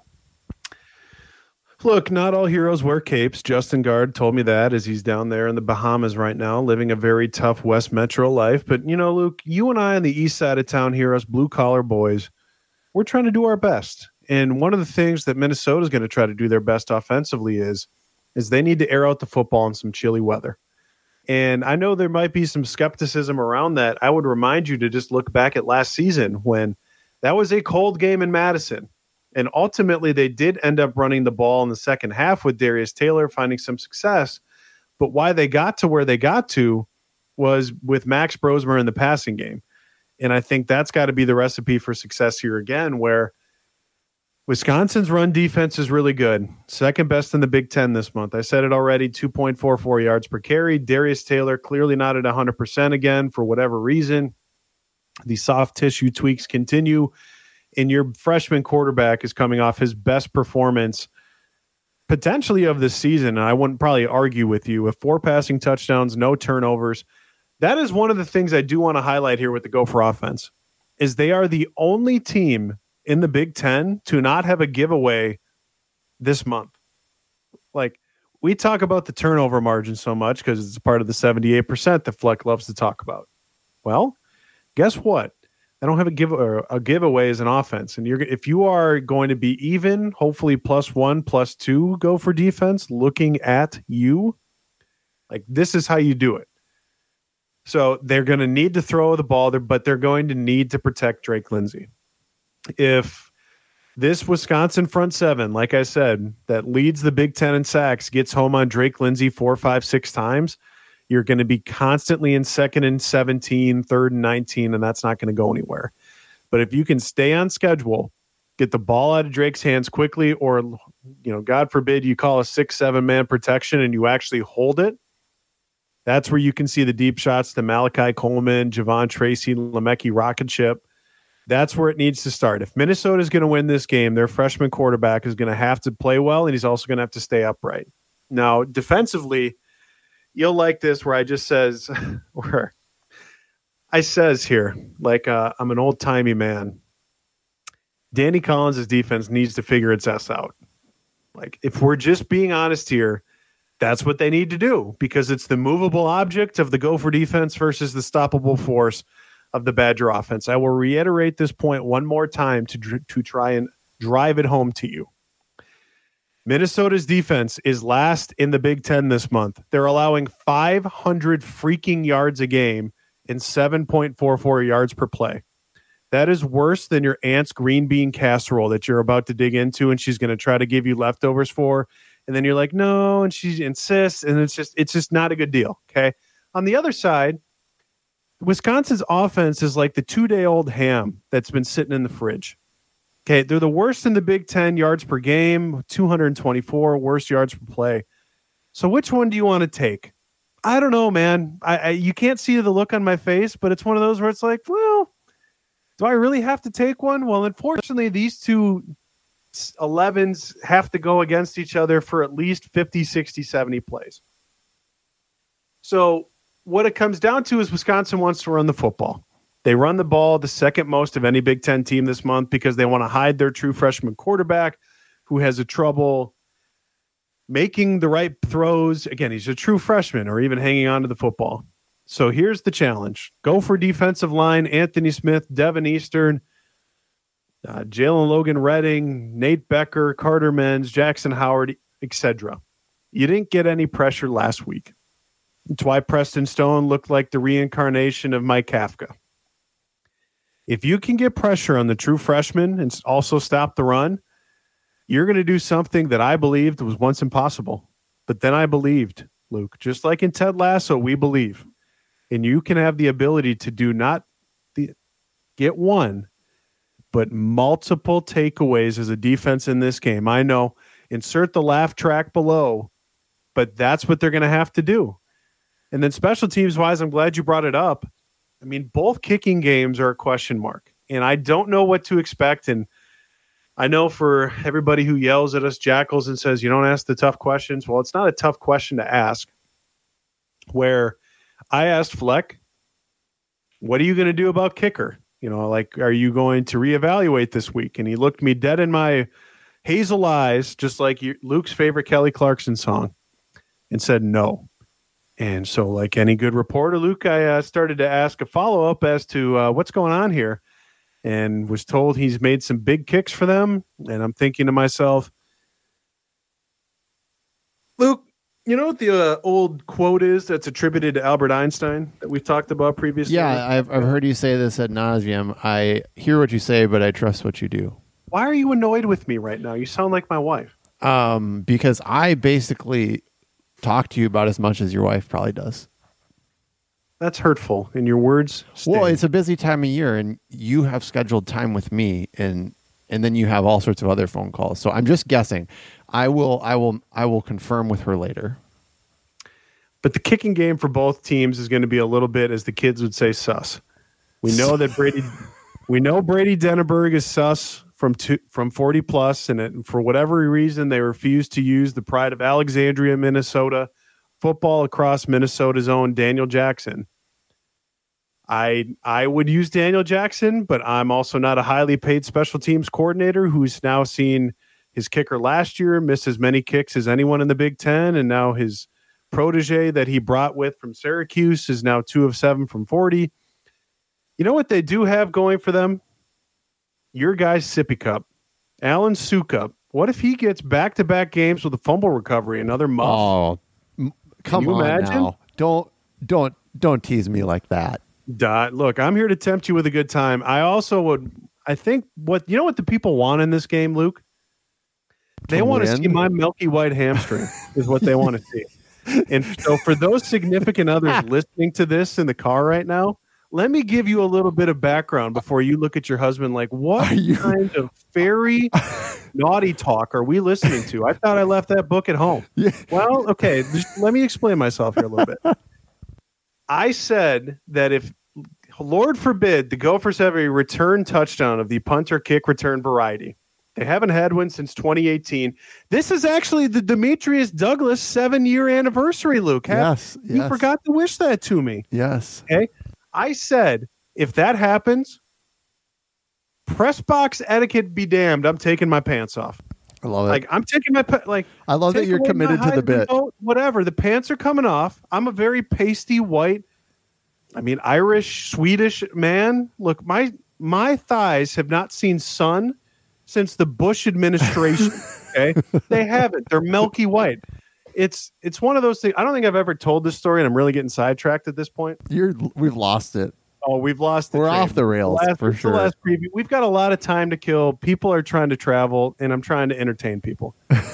Look, not all heroes wear capes. Justin Guard told me that as he's down there in the Bahamas right now, living a very tough West Metro life. But, you know, Luke, you and I on the east side of town heroes, blue-collar boys, we're trying to do our best. And one of the things that Minnesota is going to try to do their best offensively is, is they need to air out the football in some chilly weather. And I know there might be some skepticism around that. I would remind you to just look back at last season when that was a cold game in Madison. And ultimately, they did end up running the ball in the second half with Darius Taylor finding some success. But why they got to where they got to was with Max Brosmer in the passing game. And I think that's got to be the recipe for success here again, where Wisconsin's run defense is really good. Second best in the Big Ten this month. I said it already, two point four four yards per carry. Darius Taylor clearly not at one hundred percent again for whatever reason. The soft tissue tweaks continue, and your freshman quarterback is coming off his best performance potentially of the season. And I wouldn't probably argue with you with four passing touchdowns, no turnovers. That is one of the things I do want to highlight here with the Gopher offense is they are the only team in the Big Ten to not have a giveaway this month. Like, we talk about the turnover margin so much because it's part of the seventy-eight percent that Fleck loves to talk about. Well, guess what? I don't have a give or a giveaway as an offense. And you're if you are going to be even, hopefully plus one, plus two go for defense, looking at you, like this is how you do it. So they're going to need to throw the ball there, but they're going to need to protect Drake Lindsey. If this Wisconsin front seven, like I said, that leads the Big Ten in sacks, gets home on Drake Lindsey four, five, six times, you're going to be constantly in second and seventeen, third and nineteen, and that's not going to go anywhere. But if you can stay on schedule, get the ball out of Drake's hands quickly, or, you know, God forbid you call a six, seven man protection and you actually hold it, that's where you can see the deep shots to Malachi Coleman, Javon Tracy, Lemeki Rocketship. That's where it needs to start. If Minnesota is going to win this game, their freshman quarterback is going to have to play well, and he's also going to have to stay upright. Now, defensively, you'll like this where I just says, where I says here, like uh, I'm an old-timey man. Danny Collins' defense needs to figure its ass out. Like, if we're just being honest here, that's what they need to do because it's the movable object of the Gopher defense versus the stoppable force of the Badger offense. I will reiterate this point one more time to, to try and drive it home to you. Minnesota's defense is last in the Big Ten this month. They're allowing five hundred freaking yards a game and seven point four four yards per play. That is worse than your aunt's green bean casserole that you're about to dig into and she's going to try to give you leftovers for. And then you're like, no, and she insists, and it's just it's just not a good deal. Okay. On the other side, Wisconsin's offense is like the two-day-old ham that's been sitting in the fridge. Okay, they're the worst in the Big Ten yards per game, two hundred twenty-four, worst yards per play. So which one do you want to take? I don't know, man. I, I you can't see the look on my face, but it's one of those where it's like, well, do I really have to take one? Well, unfortunately, these two elevens have to go against each other for at least fifty, sixty, seventy plays. So what it comes down to is Wisconsin wants to run the football. They run the ball the second most of any Big Ten team this month because they want to hide their true freshman quarterback who has a trouble making the right throws. Again, he's a true freshman or even hanging on to the football. So here's the challenge. Go for defensive line, Anthony Smith, Devin Eastern, uh, Jalen Logan Redding, Nate Becker, Carter Menz, Jackson Howard, et cetera. You didn't get any pressure last week. That's why Preston Stone looked like the reincarnation of Mike Kafka. If you can get pressure on the true freshman and also stop the run, you're going to do something that I believed was once impossible. But then I believed, Luke, just like in Ted Lasso, we believe. And you can have the ability to do not the, get one, but multiple takeaways as a defense in this game. I know, insert the laugh track below, but that's what they're going to have to do. And then special teams wise, I'm glad you brought it up. I mean, both kicking games are a question mark, and I don't know what to expect. And I know for everybody who yells at us jackals and says, you don't ask the tough questions. Well, it's not a tough question to ask. Where I asked Fleck, what are you going to do about kicker? You know, like, are you going to reevaluate this week? And he looked me dead in my hazel eyes, just like Luke's favorite Kelly Clarkson song, and said no. And so, like any good reporter, Luke, I uh, started to ask a follow-up as to uh, what's going on here, and was told he's made some big kicks for them. And I'm thinking to myself, Luke, you know what the uh, old quote is that's attributed to Albert Einstein that we've talked about previously? Yeah, I've, I've heard you say this ad nauseum. I hear what you say, but I trust what you do. Why are you annoyed with me right now? You sound like my wife. Um, because I basically talk to you about as much as your wife probably does. That's hurtful. And your words sting. Well, it's a busy time of year, and you have scheduled time with me, and and then you have all sorts of other phone calls. So I'm just guessing. I will I will I will confirm with her later. But the kicking game for both teams is going to be a little bit, as the kids would say, sus. We know that Brady we know Brady Denneberg is sus from two, from forty plus, and it, for whatever reason they refuse to use the pride of Alexandria, Minnesota, football across Minnesota's own Daniel Jackson. I I would use Daniel Jackson, but I'm also not a highly paid special teams coordinator who's now seen his kicker last year miss as many kicks as anyone in the Big Ten, and now his protege that he brought with from Syracuse is now two of seven from forty. You know what they do have going for them? Your guy's Sippy Cup, Alan Sukup. What if he gets back-to-back games with a fumble recovery, another muff? Oh, m- come Can you on imagine? now! Don't don't don't tease me like that. Dot. Look, I'm here to tempt you with a good time. I also would. I think what you know what the people want in this game, Luke. They To want to win? see my milky white hamstring. Is what they want to see. And so, for those significant others listening to this in the car right now, let me give you a little bit of background before you look at your husband like, what Are you- kind of fairy naughty talk are we listening to? I thought I left that book at home. Yeah. Well, okay, just let me explain myself here a little bit. I said that if, Lord forbid, the Gophers have a return touchdown of the punter kick return variety. They haven't had one since twenty eighteen. This is actually the Demetrius Douglas seven-year anniversary, Luke. Have- Yes, You yes. forgot to wish that to me. Yes. Okay. I said, if that happens, press box etiquette be damned. I'm taking my pants off. I love it. Like, I'm taking my, pa- like, I love that take you're away committed my to the Heisman bit. vote, whatever. The pants are coming off. I'm a very pasty white, I mean, Irish, Swedish man. Look, my my thighs have not seen sun since the Bush administration. Okay, they haven't. They're milky white. It's it's one of those things. I don't think I've ever told this story, and I'm really getting sidetracked at this point. You're we've lost it. Oh, we've lost the We're train. off the rails, last, for it's the sure. last preview. We've got a lot of time to kill. People are trying to travel, and I'm trying to entertain people.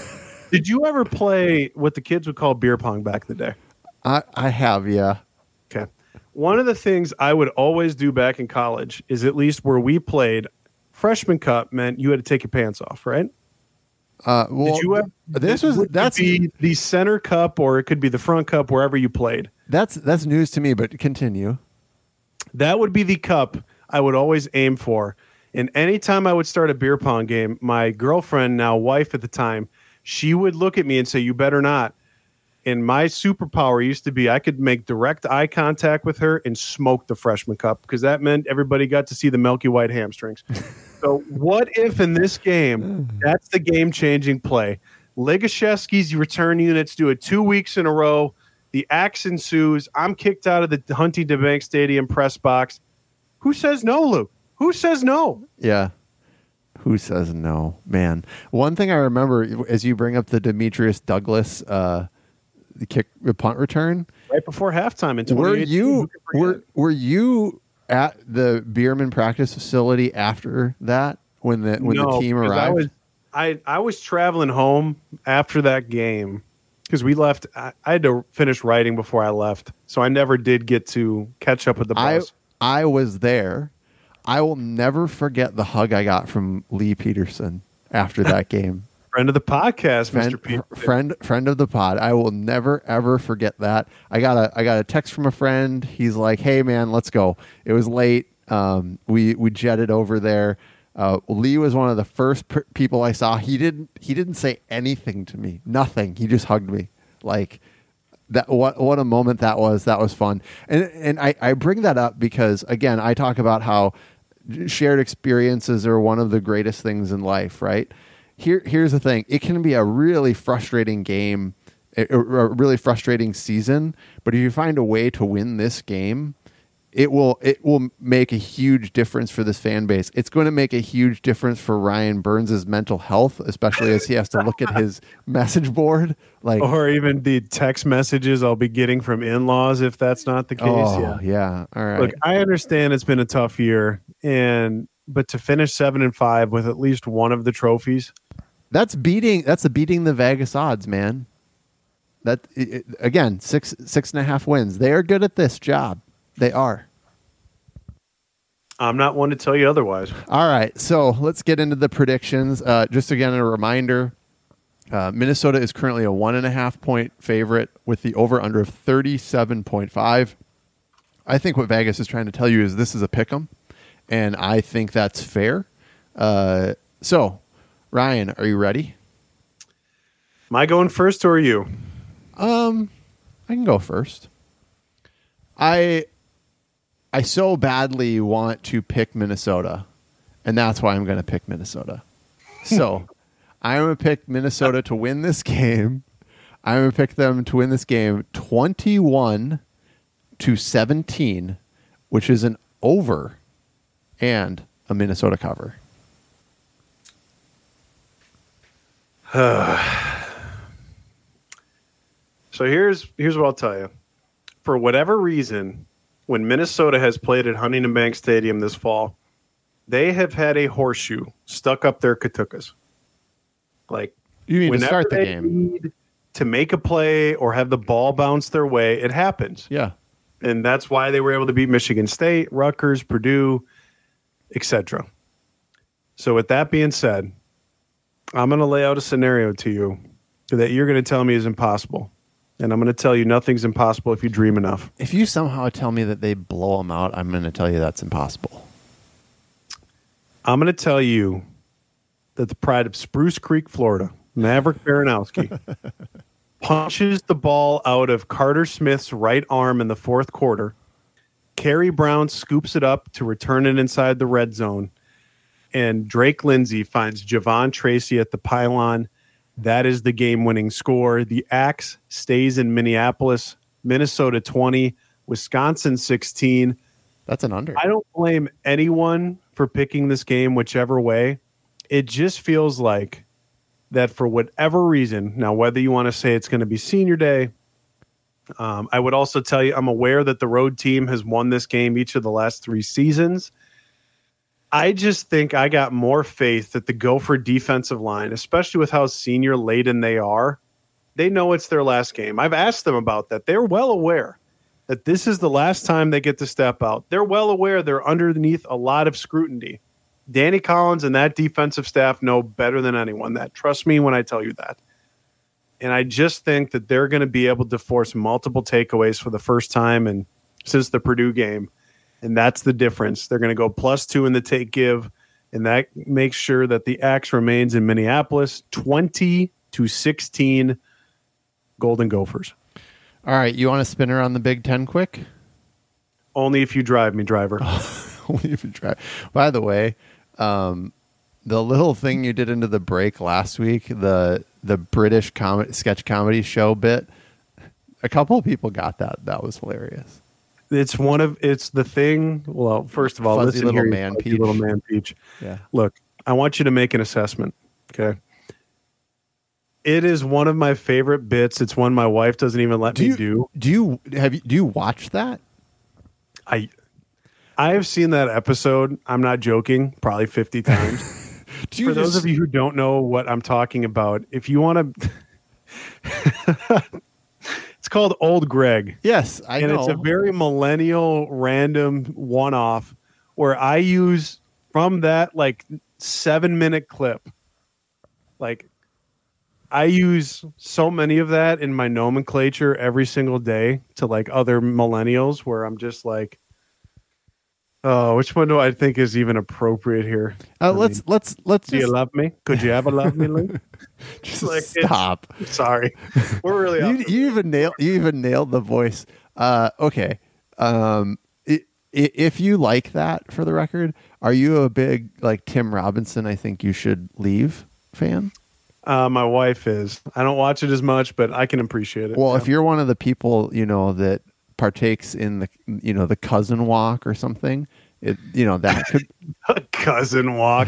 Did you ever play what the kids would call beer pong back in the day? I I have yeah. Okay. One of the things I would always do back in college is, at least where we played, freshman cup meant you had to take your pants off, right? Uh, well, Did you have, this was would it that's be the center cup, or it could be the front cup, wherever you played. that's that's news to me. But continue. That would be the cup I would always aim for. And anytime I would start a beer pong game, my girlfriend, now wife at the time, she would look at me and say, "You better not." And my superpower used to be I could make direct eye contact with her and smoke the freshman cup, because that meant everybody got to see the milky white hamstrings. So what if in this game, that's the game-changing play? Legashevsky's return units do it two weeks in a row. The axe ensues. I'm kicked out of the Huntington Bank Stadium press box. Who says no, Luke? Who says no? Yeah. Who says no, man? One thing I remember as you bring up the Demetrius Douglas uh, the kick the punt return. Right before halftime in Were twenty eighteen. you who can forget were it? were you at the Bierman practice facility after that when the when No, the team because arrived? I was, I, I was traveling home after that game because we left. I, I had to finish writing before I left, so I never did get to catch up with the I bus. I was there. I will never forget the hug I got from Lee Peterson after that game. Friend of the podcast, friend, Mister Peterson. friend friend of the pod. I will never ever forget that. I got a I got a text from a friend. He's like, "Hey man, let's go." It was late. Um, we we jetted over there. Uh, Lee was one of the first per- people I saw. He didn't he didn't say anything to me. Nothing. He just hugged me. Like that. What what a moment that was. That was fun. And and I I bring that up because again I talk about how shared experiences are one of the greatest things in life, right? Here, here's the thing. It can be a really frustrating game, a, a really frustrating season, but if you find a way to win this game, it will it will make a huge difference for this fan base. It's going to make a huge difference for Ryan Burns' mental health, especially as he has to look at his message board. Like, Or even the text messages I'll be getting from in-laws if that's not the case. oh, yeah. yeah. All right. Look, I understand it's been a tough year, and but to finish seven and five with at least one of the trophies, That's beating. That's a beating the Vegas odds, man. That it, it- again, six six and a half wins. They are good at this job. They are. I'm not one to tell you otherwise. All right, so let's get into the predictions. Uh, just again, a reminder, uh, Minnesota is currently a one and a half point favorite with the over-under of thirty-seven point five. I think what Vegas is trying to tell you is this is a pick 'em, and I think that's fair. Uh, so, Ryan, are you ready? Am I going first or are you? Um, I can go first. I I so badly want to pick Minnesota, and that's why I'm going to pick Minnesota. So I'm going to pick Minnesota to win this game. I'm going to pick them to win this game twenty-one to seventeen, which is an over and a Minnesota cover. So here's here's what I'll tell you. For whatever reason, when Minnesota has played at Huntington Bank Stadium this fall, they have had a horseshoe stuck up their katukas. Like, You need to whenever start the they game. need to make a play or have the ball bounce their way, it happens. Yeah. And that's why they were able to beat Michigan State, Rutgers, Purdue, et cetera. So with that being said, I'm going to lay out a scenario to you that you're going to tell me is impossible. And I'm going to tell you nothing's impossible if you dream enough. If you somehow tell me that they blow them out, I'm going to tell you that's impossible. I'm going to tell you that the pride of Spruce Creek, Florida, Maverick Baranowski, punches the ball out of Carter Smith's right arm in the fourth quarter. Kerry Brown scoops it up to return it inside the red zone. And Drake Lindsay finds Javon Tracy at the pylon. That is the game-winning score. The Axe stays in Minneapolis. Minnesota twenty, Wisconsin sixteen. That's an under. I don't blame anyone for picking this game whichever way. It just feels like that for whatever reason, now whether you want to say it's going to be senior day, um, I would also tell you I'm aware that the road team has won this game each of the last three seasons. I just think I got more faith that the Gopher defensive line, especially with how senior laden they are, they know it's their last game. I've asked them about that. They're well aware that this is the last time they get to step out. They're well aware they're underneath a lot of scrutiny. Danny Collins and that defensive staff know better than anyone that. Trust me when I tell you that. And I just think that they're going to be able to force multiple takeaways for the first time and since the Purdue game. And that's the difference. They're going to go plus two in the take give, and that makes sure that the Axe remains in Minneapolis, twenty to sixteen Golden Gophers. All right, you want to spin around the Big Ten quick? Only if you drive me, driver. Only if you try. By the way, um, the little thing you did into the break last week, the the British com- sketch comedy show bit, a couple of people got that. That was hilarious. It's one of it's the thing. Well, first of all, Fuzzy listen little here, man fuzzy peach. little man peach. Yeah. Look, I want you to make an assessment. Okay. It is one of my favorite bits. It's one my wife doesn't even let Do me you do. do you have you do you watch that? I I have seen that episode. I'm not joking. Probably fifty times. Do you For those just- of you who don't know what I'm talking about, if you want to, it's called Old Greg. Yes, I and know. it's a very millennial random one-off where I use from that like seven minute clip. Like I use so many of that in my nomenclature every single day to like other millennials where I'm just like, oh, which one do I think is even appropriate here? uh, I let's mean, let's let's do you just, love me? Could you ever love me, Lou? just like, stop. Sorry. We're really off You, the- you even nailed you even nailed the voice. Uh, okay. Um, i- i- if you like that, for the record, are you a big like Tim Robinson? I think you should leave fan. Uh, my wife is. I don't watch it as much, but I can appreciate it. Well, Yeah. if you're one of the people you know that partakes in the you know the cousin walk or something, it you know that could a cousin walk.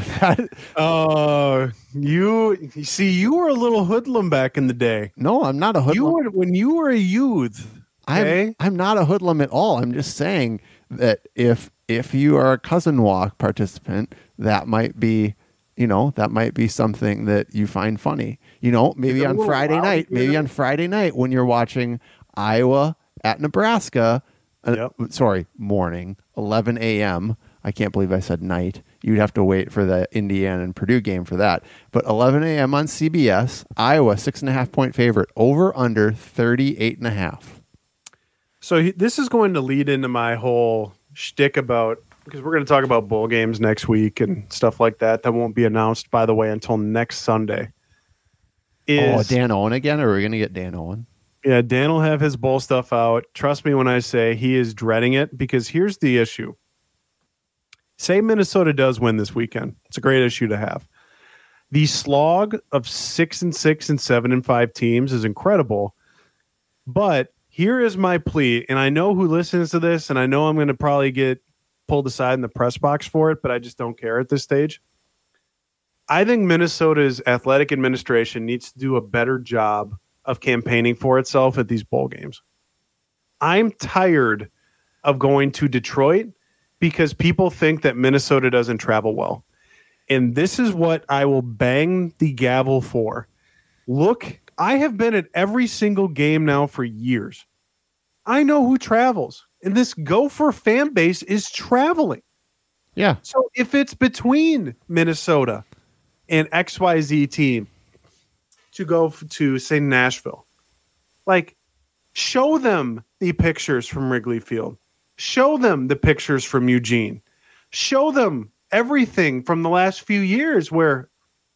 Oh, you, you see, you were a little hoodlum back in the day. no, I'm not a hoodlum. You were when you were a youth. Okay? I'm, I'm not a hoodlum at all. I'm just saying that if if you are a cousin walk participant, that might be, you know, that might be something that you find funny. You know, maybe Is it a on little Friday loud night, here? maybe on Friday night when you're watching Iowa at Nebraska, uh, Yep. sorry, morning, eleven a.m. I can't believe I said night. You'd have to wait for the Indiana and Purdue game for that. But eleven a.m. on C B S, Iowa, six and a half point favorite, over under thirty-eight and a half. So he, this is going to lead into my whole shtick about, because we're going to talk about bowl games next week and stuff like that. That won't be announced, by the way, until next Sunday. Is, oh, Dan Owen again? Or are we going to get Dan Owen? Yeah, Dan will have his bowl stuff out. Trust me when I say he is dreading it, because here's the issue. Say Minnesota does win this weekend. It's a great issue to have. The slog of six and six and seven and five teams is incredible. But here is my plea, and I know who listens to this, and I know I'm going to probably get pulled aside in the press box for it, but I just don't care at this stage. I think Minnesota's athletic administration needs to do a better job of campaigning for itself at these bowl games. I'm tired of going to Detroit because people think that Minnesota doesn't travel well. And this is what I will bang the gavel for. Look, I have been at every single game now for years. I know who travels. And this Gopher fan base is traveling. Yeah. So if it's between Minnesota and X Y Z team to go f- to, say, Nashville, like, show them the pictures from Wrigley Field. Show them the pictures from Eugene. Show them everything from the last few years where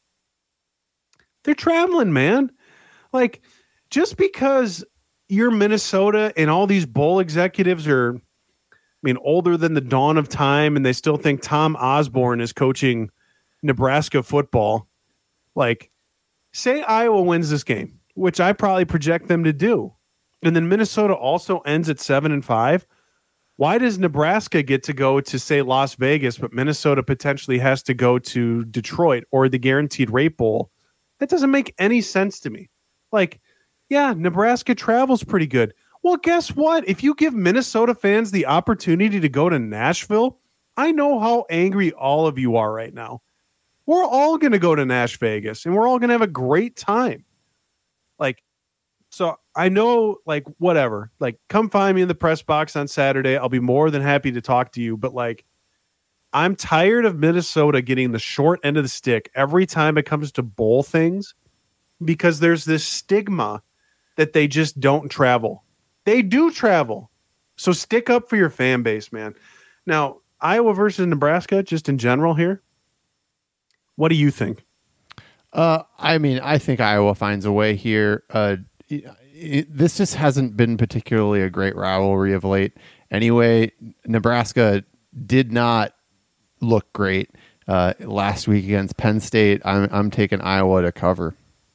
they're traveling, man. Like, just because you're Minnesota and all these bowl executives are, I mean, older than the dawn of time, and they still think Tom Osborne is coaching Nebraska football, like, say Iowa wins this game, which I probably project them to do, and then Minnesota also ends at seven and five. Why does Nebraska get to go to, say, Las Vegas, but Minnesota potentially has to go to Detroit or the Guaranteed Rate Bowl? That doesn't make any sense to me. Like, yeah, Nebraska travels pretty good. Well, guess what? If you give Minnesota fans the opportunity to go to Nashville, I know how angry all of you are right now. We're all going to go to Nash Vegas, and we're all going to have a great time. Like, so I know, like, whatever. Like, come find me in the press box on Saturday. I'll be more than happy to talk to you. But, like, I'm tired of Minnesota getting the short end of the stick every time it comes to bowl things, because there's this stigma that they just don't travel. They do travel. So stick up for your fan base, man. Now, Iowa versus Nebraska, just in general here, what do you think? Uh, I mean, I think Iowa finds a way here. Uh, it, this just hasn't been particularly a great rivalry of late. Anyway, Nebraska did not look great uh, last week against Penn State. I'm I'm taking Iowa to cover.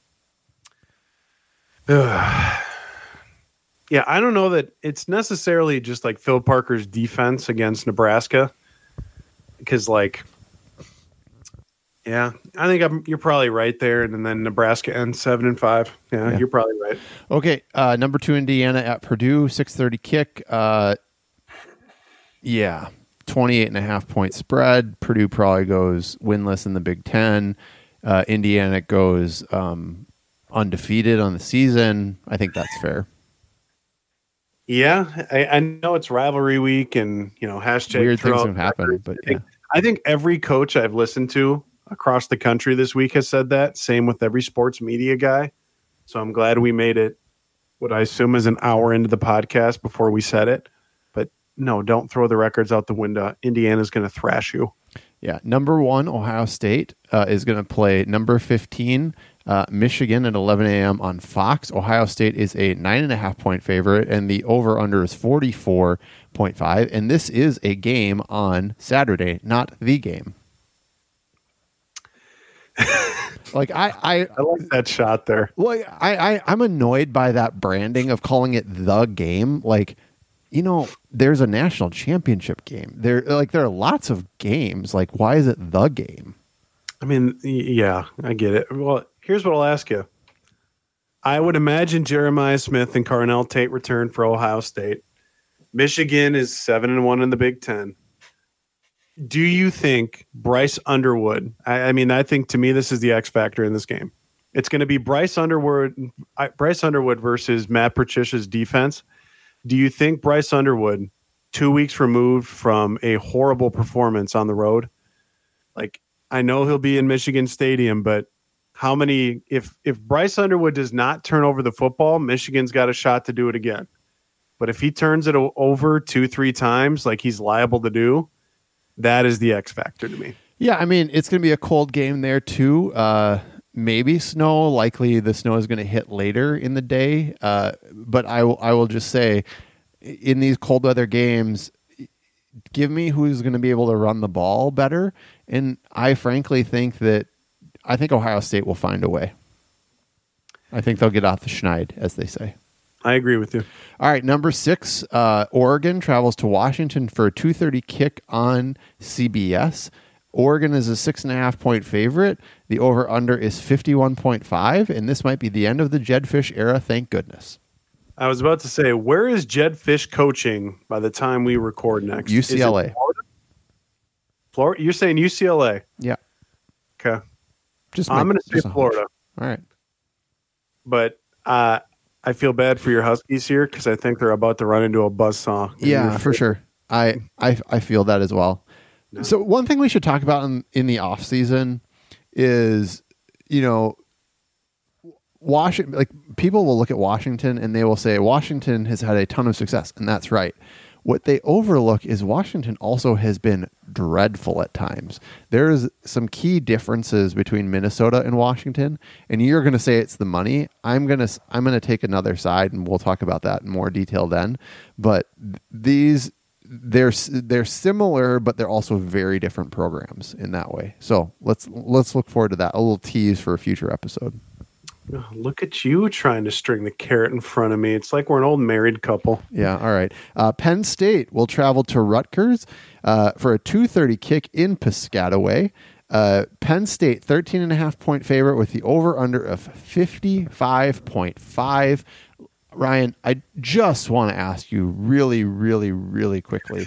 Yeah, I don't know that it's necessarily just like Phil Parker's defense against Nebraska, because, like, yeah, I think I'm, you're probably right there, and then Nebraska ends seven and five. Yeah, yeah. You're probably right. Okay, uh, number two Indiana at Purdue, six thirty kick. Uh, yeah, twenty-eight and a half point spread. Purdue probably goes winless in the Big Ten. Uh, Indiana goes um, undefeated on the season. I think that's fair. Yeah, I, I know it's rivalry week, and, you know, hashtag weird things have happened, but I think, yeah. I think every coach I've listened to across the country this week has said that. Same with every sports media guy. So I'm glad we made it what I assume is an hour into the podcast before we said it. But no, don't throw the records out the window. Indiana's going to thrash you. Yeah, number one, Ohio State uh, is going to play number fifteen, uh, Michigan at eleven a.m. on Fox. Ohio State is a nine and a half point favorite, and the over-under is forty-four point five. And this is a game on Saturday, not the game. Like I, I, I like that shot there. Well, I, I, I'm annoyed by that branding of calling it the game. Like, you know, there's a national championship game. There, like, there are lots of games. Like, why is it the game? I mean, yeah, I get it. Well, here's what I'll ask you. I would imagine Jeremiah Smith and Carnell Tate return for Ohio State. Michigan is seven and one in the Big Ten. Do you think Bryce Underwood? I, I mean, I think to me this is the X factor in this game. It's going to be Bryce Underwood, Bryce Underwood versus Matt Patricia's defense. Do you think Bryce Underwood two weeks removed from a horrible performance on the road. Like, I know he'll be in Michigan Stadium, but how many, if, if Bryce Underwood does not turn over the football, Michigan's got a shot to do it again. But if he turns it over two, three times, like he's liable to do, that is the X factor to me. Yeah, I mean, it's going to be a cold game there too. Uh, maybe snow. Likely the snow is going to hit later in the day. Uh, but I, w- I will just say, in these cold weather games, give me who's going to be able to run the ball better. And I frankly think that I think Ohio State will find a way. I think they'll get off the schneid, as they say. I agree with you. All right, number six, uh, Oregon travels to Washington for a two thirty kick on C B S. Oregon is a six and a half point favorite. The over-under is fifty-one point five, and this might be the end of the Jedd Fish era, thank goodness. I was about to say, where is Jedd Fish coaching by the time we record next? U C L A. Florida? Florida? You're saying U C L A? Yeah. Okay. Just I'm going to say just Florida. All right. But uh, I feel bad for your Huskies here because I think they're about to run into a buzzsaw. Yeah, for sure. I, I I feel that as well. No. So one thing we should talk about in, in the off season is, you know, Washington. Like, people will look at Washington and they will say Washington has had a ton of success, and that's right. What they overlook is Washington also has been dreadful at times. There's some key differences between Minnesota and Washington, and you're going to say it's the money. I'm going to I'm going to take another side, and we'll talk about that in more detail then. But these they're they're similar, but they're also very different programs in that way. So let's let's look forward to that. A little tease for a future episode. Oh, look at you trying to string the carrot in front of me. It's like we're an old married couple. Yeah, all right. Uh, Penn State will travel to Rutgers uh, for a two thirty kick in Piscataway. Uh, Penn State, thirteen and a half point favorite with the over-under of fifty-five point five. Ryan, I just want to ask you really, really, really quickly.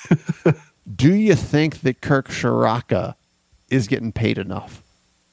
Do you think that Kirk Ciarrocca is getting paid enough?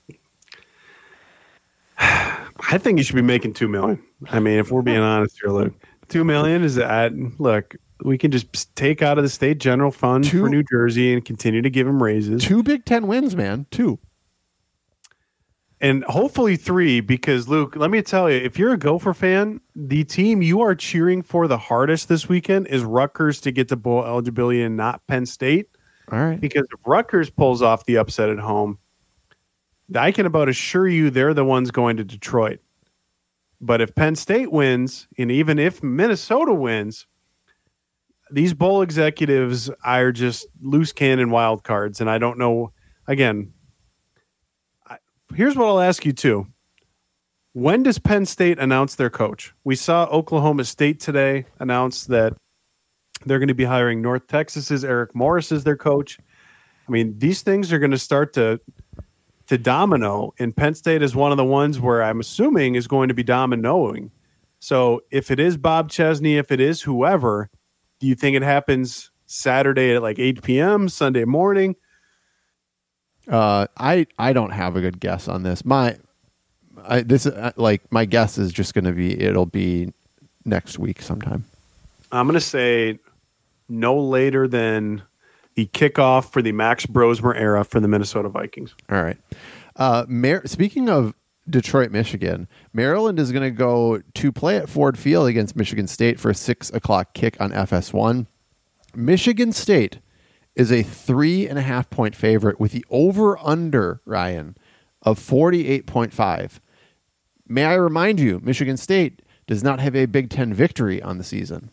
I think you should be making two million. I mean, if we're being honest here, look, two million is at look. We can just take out of the state general fund two, for New Jersey and continue to give him raises. Two Big Ten wins, man. Two, and hopefully three. Because Luke, let me tell you, if you're a Gopher fan, the team you are cheering for the hardest this weekend is Rutgers to get to bowl eligibility and not Penn State. All right, because if Rutgers pulls off the upset at home, I can about assure you they're the ones going to Detroit. But if Penn State wins, and even if Minnesota wins, these bowl executives are just loose cannon wild cards. And I don't know, again, I, here's what I'll ask you too. When does Penn State announce their coach? We saw Oklahoma State today announce that they're going to be hiring North Texas's Eric Morris as their coach. I mean, these things are going to start to to domino, and Penn State is one of the ones where I'm assuming is going to be dominoing. So if it is Bob Chesney, if it is whoever, do you think it happens Saturday at like eight p.m., Sunday morning? Uh, I I don't have a good guess on this. My I, this uh, like my guess is just going to be it'll be next week sometime. I'm going to say no later than the kickoff for the Max Brosmer era for the Minnesota Vikings. All right. Uh, Mar- speaking of Detroit, Michigan, Maryland is going to go to play at Ford Field against Michigan State for a six o'clock kick on F S one. Michigan State is a three and a half point favorite with the over under, Ryan, of forty-eight point five. May I remind you, Michigan State does not have a Big Ten victory on the season.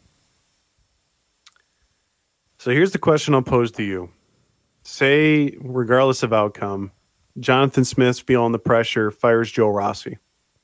So here's the question I'll pose to you. Say, regardless of outcome, Jonathan Smith's feeling the pressure, fires Joe Rossi.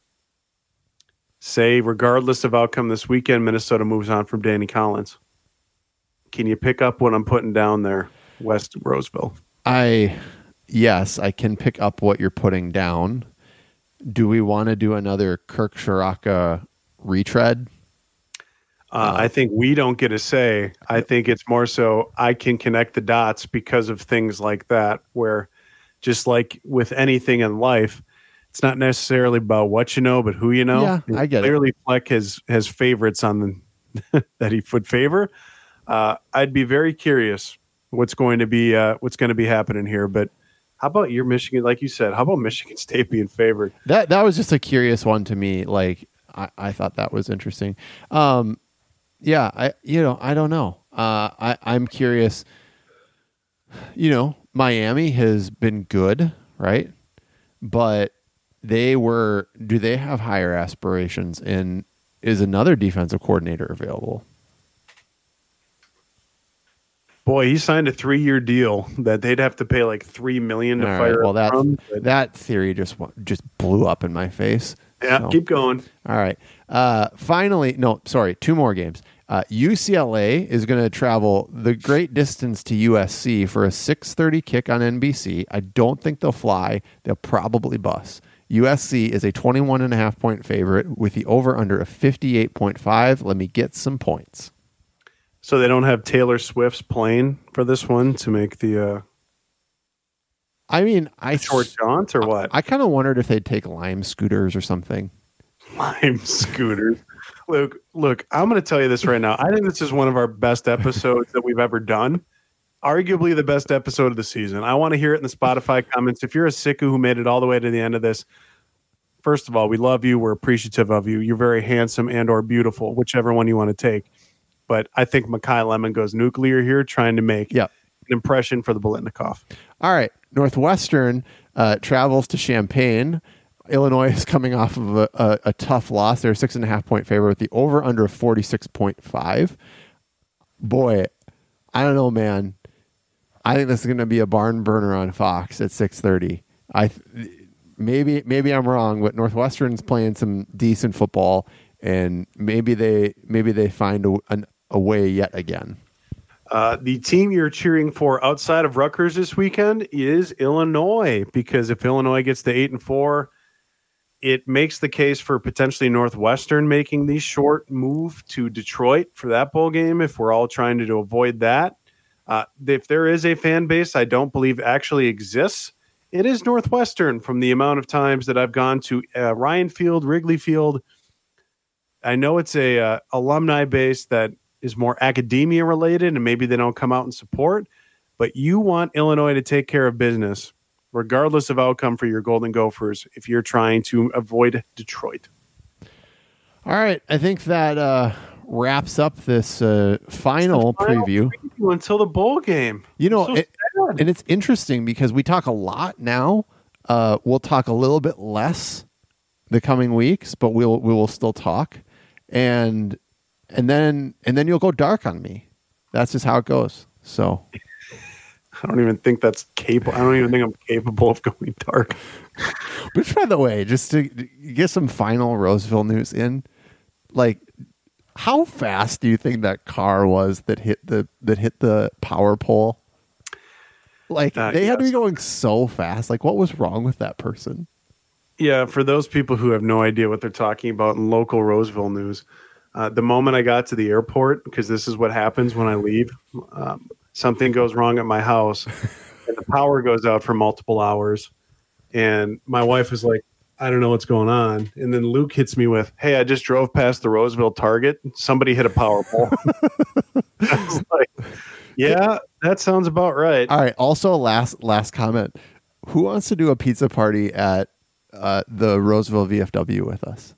Say, regardless of outcome this weekend, Minnesota moves on from Danny Collins. Can you pick up what I'm putting down there, west of Roseville? I, yes, I can pick up what you're putting down. Do we want to do another Kirk Ciarrocca retread? Uh, I think we don't get a say. I think it's more so I can connect the dots because of things like that, where just like with anything in life, it's not necessarily about what you know, but who you know. Yeah, I get Clearly, it. Fleck has, has favorites on the that he would favor. Uh, I'd be very curious what's going to be uh, what's going to be happening here. But how about your Michigan? Like you said, how about Michigan State being favored? That that was just a curious one to me. Like I, I thought that was interesting. Um, yeah, I you know I don't know. Uh, I I'm curious. You know, Miami has been good, right? But they were. Do they have higher aspirations? And is another defensive coordinator available? Boy, he signed a three-year deal that they'd have to pay like three million to All fire. right, well, that from, but... that theory just just blew up in my face. Yeah, so. Keep going. All right. Uh, finally, no, sorry, two more games. Uh, U C L A is going to travel the great distance to U S C for a six thirty kick on N B C. I don't think they'll fly. They'll probably bus. U S C is a twenty-one and a half point favorite with the over-under of fifty-eight point five. Let me get some points. So they don't have Taylor Swift's plane for this one to make the uh, I mean, I short jaunt or what? I, I kind of wondered if they'd take Lime scooters or something. Lime scooters. Luke, look, I'm going to tell you this right now. I think this is one of our best episodes that we've ever done. Arguably the best episode of the season. I want to hear it in the Spotify comments. If you're a sicko who made it all the way to the end of this, first of all, we love you. We're appreciative of you. You're very handsome and or beautiful, whichever one you want to take. But I think Makai Lemon goes nuclear here, trying to make yep. an impression for the Biletnikoff. All right. Northwestern uh, travels to Champaign. Illinois is coming off of a, a, a tough loss. They're a six and a half point favorite with the over under of forty-six point five. Boy, I don't know, man. I think this is going to be a barn burner on Fox at six thirty. I maybe maybe I'm wrong, but Northwestern's playing some decent football, and maybe they maybe they find a, an, a way yet again. Uh, the team you're cheering for outside of Rutgers this weekend is Illinois, because if Illinois gets to eight and four, it makes the case for potentially Northwestern making the short move to Detroit for that bowl game. If we're all trying to, to avoid that, uh, if there is a fan base I don't believe actually exists, it is Northwestern. From the amount of times that I've gone to uh, Ryan Field, Wrigley Field, I know it's a uh, alumni base that is more academia related, and maybe they don't come out and support, but you want Illinois to take care of business, regardless of outcome for your Golden Gophers, if you're trying to avoid Detroit. All right. I think that uh, wraps up this uh, final, final preview. preview until the bowl game. You know, so it, and it's interesting because we talk a lot now. Uh, we'll talk a little bit less the coming weeks, but we'll we will still talk. And And then and then you'll go dark on me. That's just how it goes. So I don't even think that's capable. I don't even think I'm capable of going dark. Which, by the way, just to get some final Roseville news in, like, how fast do you think that car was that hit the that hit the power pole? Like, uh, they yes. had to be going so fast. Like, what was wrong with that person? Yeah, for those people who have no idea what they're talking about in local Roseville news, Uh, the moment I got to the airport, because this is what happens when I leave, um, something goes wrong at my house, and the power goes out for multiple hours. And my wife is like, I don't know what's going on. And then Luke hits me with, hey, I just drove past the Roseville Target. Somebody hit a power pole. I was like, yeah, that sounds about right. All right. Also, last last comment. Who wants to do a pizza party at uh, the Roseville V F W with us?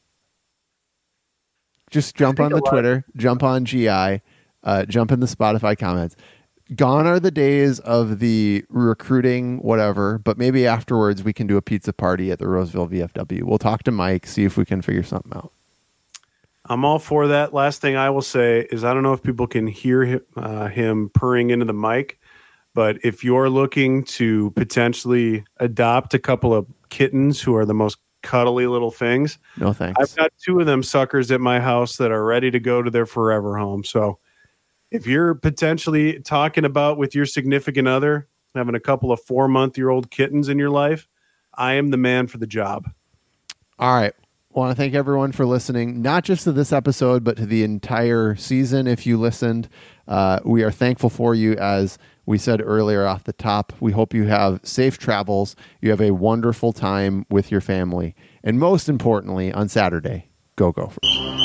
Just jump on the Twitter, jump on G I, uh, jump in the Spotify comments. Gone are the days of the recruiting, whatever, but maybe afterwards we can do a pizza party at the Roseville V F W. We'll talk to Mike, see if we can figure something out. I'm all for that. Last thing I will say is I don't know if people can hear him, uh, him purring into the mic, but if you're looking to potentially adopt a couple of kittens who are the most cuddly little things, no thanks. I've got two of them suckers at my house that are ready to go to their forever home. So if you're potentially talking about with your significant other having a couple of four month year old kittens in your life, I am the man for the job. All right. I want to thank everyone for listening, not just to this episode, but to the entire season. If you listened, uh, we are thankful for you. As we said earlier off the top, we hope you have safe travels. You have a wonderful time with your family. And most importantly, on Saturday, go Gophers.